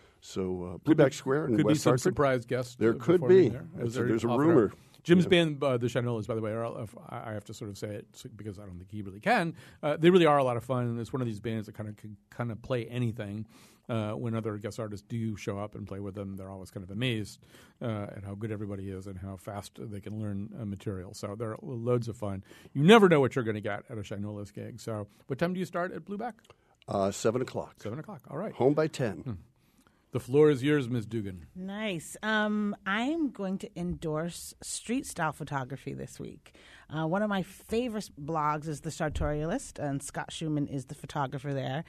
S4: so uh, Blueback Square in
S1: could
S4: West
S1: be some
S4: Hartford.
S1: surprise guests.
S4: There
S1: uh,
S4: could
S1: performing
S4: be.
S1: There.
S4: There's,
S1: They're
S4: there's a
S1: often
S4: rumor.
S1: are. Jim's
S4: Yeah.
S1: band, uh, the Shinolas, by the way, are, uh, I have to sort of say it because I don't think he really can. Uh, they really are a lot of fun. It's one of these bands that kind of can kind of play anything. Uh, when other guest artists do show up and play with them, they're always kind of amazed uh, at how good everybody is and how fast they can learn uh, material. So they're loads of fun. You never know what you're going to get at a Shinolas gig. So what time do you start at Blueback?
S4: Uh, seven o'clock.
S1: Seven o'clock. All right.
S4: Home by ten.
S1: Hmm. The floor is yours, Miz Dugan.
S3: Nice. Um, I'm going to endorse street style photography this week. Uh, one of my favorite blogs is The Sartorialist, and Scott Schumann is the photographer there.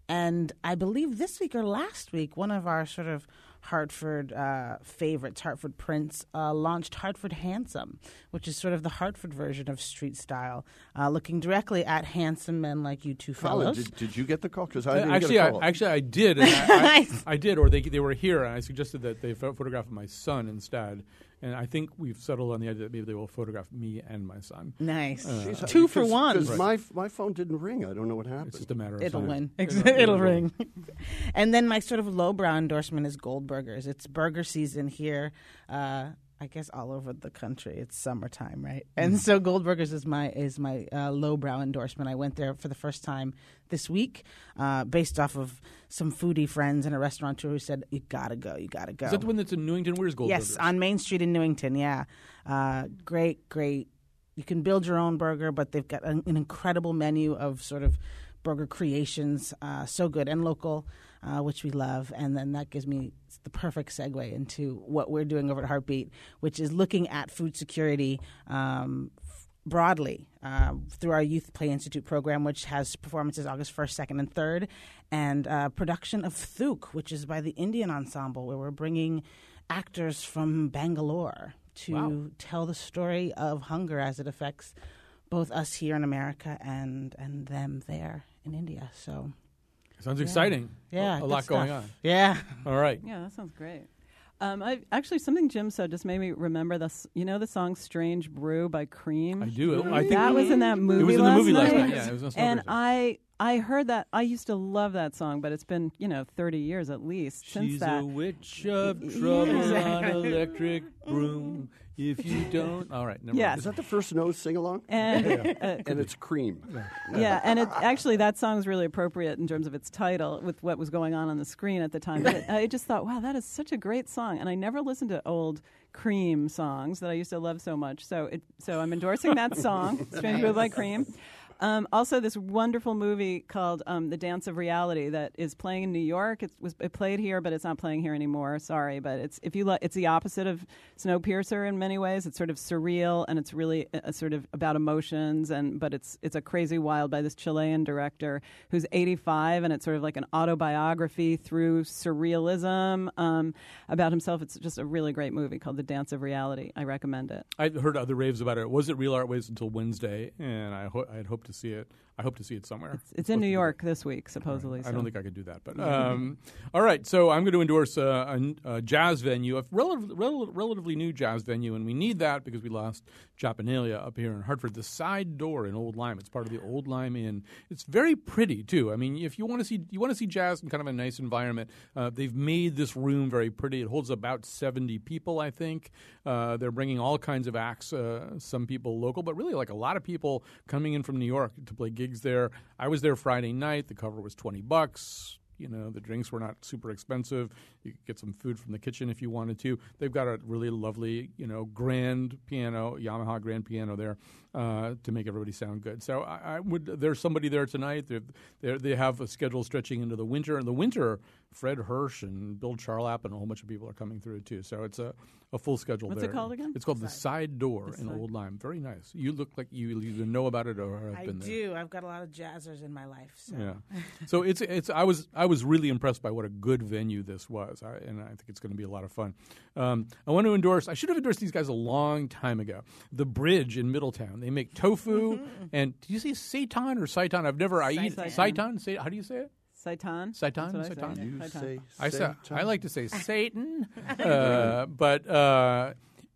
S3: And I believe this week or last week, one of our sort of Hartford uh, favorites, Hartford Prince, uh, launched Hartford Handsome, which is sort of the Hartford version of Street Style, uh, looking directly at handsome men like you two
S4: Colin,
S3: fellows.
S4: did, did you get the call? Because I didn't
S1: actually,
S4: get a call.
S1: I, actually, I did. And I, I, I did, or they they were here, and I suggested that they pho- photograph my son instead. And I think we've settled on the idea that maybe they will photograph me and my son.
S3: Nice.
S1: Uh,
S4: Jeez,
S3: Two for
S4: because-
S3: one.
S4: Because
S1: Right.
S4: my my phone didn't ring. I don't know what happened.
S1: It's just a matter of
S3: It'll
S1: time.
S3: win.
S1: It'll-
S3: It'll,
S1: it'll
S3: ring. And then my sort of lowbrow endorsement is Goldbergers. It's burger season here. Uh, I guess all over the country. It's summertime, right? And
S1: Mm-hmm.
S3: so Goldbergers is my is my uh, lowbrow endorsement. I went there for the first time this week, uh, based off of some foodie friends and a restaurateur who said, "You gotta go, you gotta go."
S1: Is that the one that's in Newington? Where's Goldbergers?
S3: Yes, on Main Street in Newington. Yeah, uh, great, great. You can build your own burger, but they've got an, an incredible menu of sort of burger creations. Uh, so good and local, uh, which we love. And then that gives me the perfect segue into what we're doing over at Heartbeat, which is looking at food security um, f- broadly uh, through our Youth Play Institute program, which has performances August first, second, and third, and uh, production of Thuk, which is by the Indian Ensemble, where we're bringing actors from Bangalore to
S1: Wow.
S3: tell the story of hunger as it affects both us here in America and and them there in India. So,
S1: Sounds exciting.
S3: yeah,
S1: a, a
S3: good
S1: lot going
S3: stuff.
S1: on.
S3: Yeah.
S1: All right.
S2: Yeah, that sounds great. Um, I actually something Jim said just made me remember this. You know the song "Strange Brew" by Cream.
S1: I do. I think
S2: that was in that movie.
S1: It was in
S2: last
S1: the movie last
S2: night.
S1: night. Yeah, it was on
S2: And
S1: Snowpiercer.
S2: I I heard that. I used to love that song, but it's been you know thirty years at least since
S1: She's
S2: that.
S1: a witch of
S2: Yeah.
S1: trouble on electric broom. If you don't, all right. Never
S2: Yes.
S1: mind.
S4: Is that the first nose sing along?
S2: And uh,
S4: And it's Cream.
S2: yeah, and it actually that song's really appropriate in terms of its title with what was going on on the screen at the time. But it, I just thought, wow, that is such a great song, and I never listened to old Cream songs that I used to love so much. So it, so I'm endorsing that song, "Strange Brew" by Cream. Um, also, this wonderful movie called um, "The Dance of Reality" that is playing in New York. It was it played here, but it's not playing here anymore. Sorry, but it's if you lo- it's the opposite of Snowpiercer in many ways. It's sort of surreal and it's really a, a sort of about emotions, and but it's it's a crazy wild by this Chilean director who's eighty-five, and it's sort of like an autobiography through surrealism um, about himself. It's just a really great movie called "The Dance of Reality." I recommend it.
S1: I heard other raves about it. It was at Real Art Ways until Wednesday, and I ho- I had hoped to see it. I hope to see it somewhere.
S2: It's, it's in New York this week, supposedly.
S1: I
S2: so.
S1: don't think I could do that, but um, all right. So I'm going to endorse uh, a, a jazz venue, a relative, rel- relatively new jazz venue, and we need that because we lost Japanalia up here in Hartford. The Side Door in Old Lyme. It's part of the Old Lyme Inn. It's very pretty too. I mean, if you want to see you want to see jazz in kind of a nice environment, uh, they've made this room very pretty. It holds about seventy people, I think. Uh, they're bringing all kinds of acts. Uh, some people local, but really like a lot of people coming in from New York to play gigs there. I was there Friday night. The cover was twenty bucks. You know, the drinks were not super expensive. You could get some food from the kitchen if you wanted to. They've got a really lovely, you know, grand piano, Yamaha grand piano there uh, to make everybody sound good. So I, I would. There's somebody there tonight. They they have a schedule stretching into the winter. In the winter, Fred Hirsch and Bill Charlap and a whole bunch of people are coming through too. So it's a, a full schedule
S2: What's
S1: there.
S2: it called again?
S1: It's called the Side Door
S2: The
S1: in
S2: Side-
S1: Old Lyme. Very nice. You look like you either know about it or have
S3: I
S1: been there.
S3: do. I've got a lot of jazzers in my life. So.
S1: Yeah. So it's it's I was I was really impressed by what a good venue this was, I, and I think it's going to be a lot of fun. Um, I want to endorse. I should have endorsed these guys a long time ago. The Bridge in Middletown. They make tofu and do you say seitan or seitan? I've never. I eat
S2: Seitan.
S1: seitan. Say, how do you say it?
S2: Seitan.
S1: Seitan?
S2: That's what I
S1: Seitan?
S2: say.
S4: You
S2: Seitan.
S4: say
S1: I say
S4: Satan.
S1: I like to say Satan, uh, but uh,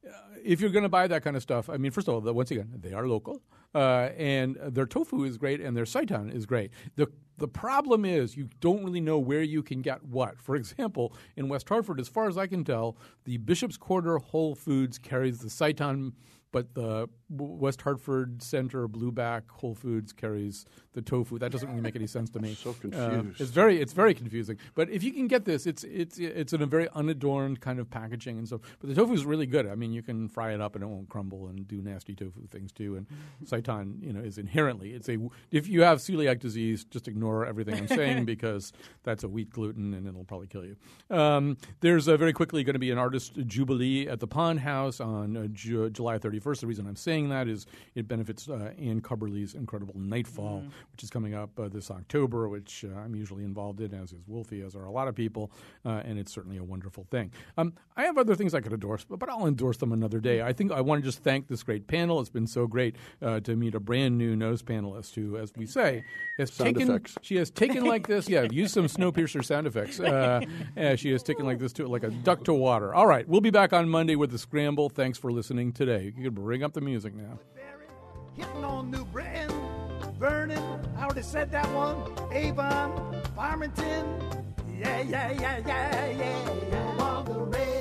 S1: if you're going to buy that kind of stuff, I mean, first of all, the, once again, they are local, uh, and their tofu is great, and their seitan is great. the The problem is you don't really know where you can get what. For example, in West Hartford, as far as I can tell, the Bishop's Quarter Whole Foods carries the seitan, but the West Hartford Center Blueback Whole Foods carries the tofu. That doesn't really make any sense to me.
S4: So
S1: Uh,
S4: confused.
S1: it's very it's very confusing. But if you can get this, it's it's it's in a very unadorned kind of packaging and stuff. But the tofu is really good. I mean, you can fry it up and it won't crumble and do nasty tofu things too. And seitan, you know, is inherently it's a if you have celiac disease, just ignore everything I'm saying because that's a wheat gluten and it'll probably kill you. Um, there's uh, very quickly going to be an artist jubilee at the Pond House on uh, Ju- July thirty-first. The reason I'm saying saying that is it benefits uh, Ann Cubberley's incredible Nightfall, mm. which is coming up uh, this October, which uh, I'm usually involved in, as is Wolfie, as are a lot of people, uh, and it's certainly a wonderful thing. Um, I have other things I could endorse, but, but I'll endorse them another day. I think I want to just thank this great panel. It's been so great uh, to meet a brand new nose panelist who, as we say, has
S4: sound
S1: taken
S4: effects.
S1: she has taken like this. Yeah, use some Snowpiercer sound effects. Uh, uh, she has taken like this to like a duck to water. All right, we'll be back on Monday with the Scramble. Thanks for listening today. You can bring up the music now.
S11: Hitting on New Britain, Vernon, I already said that one. Avon, Farmington, yeah, yeah, yeah, yeah, yeah, yeah. On the radio.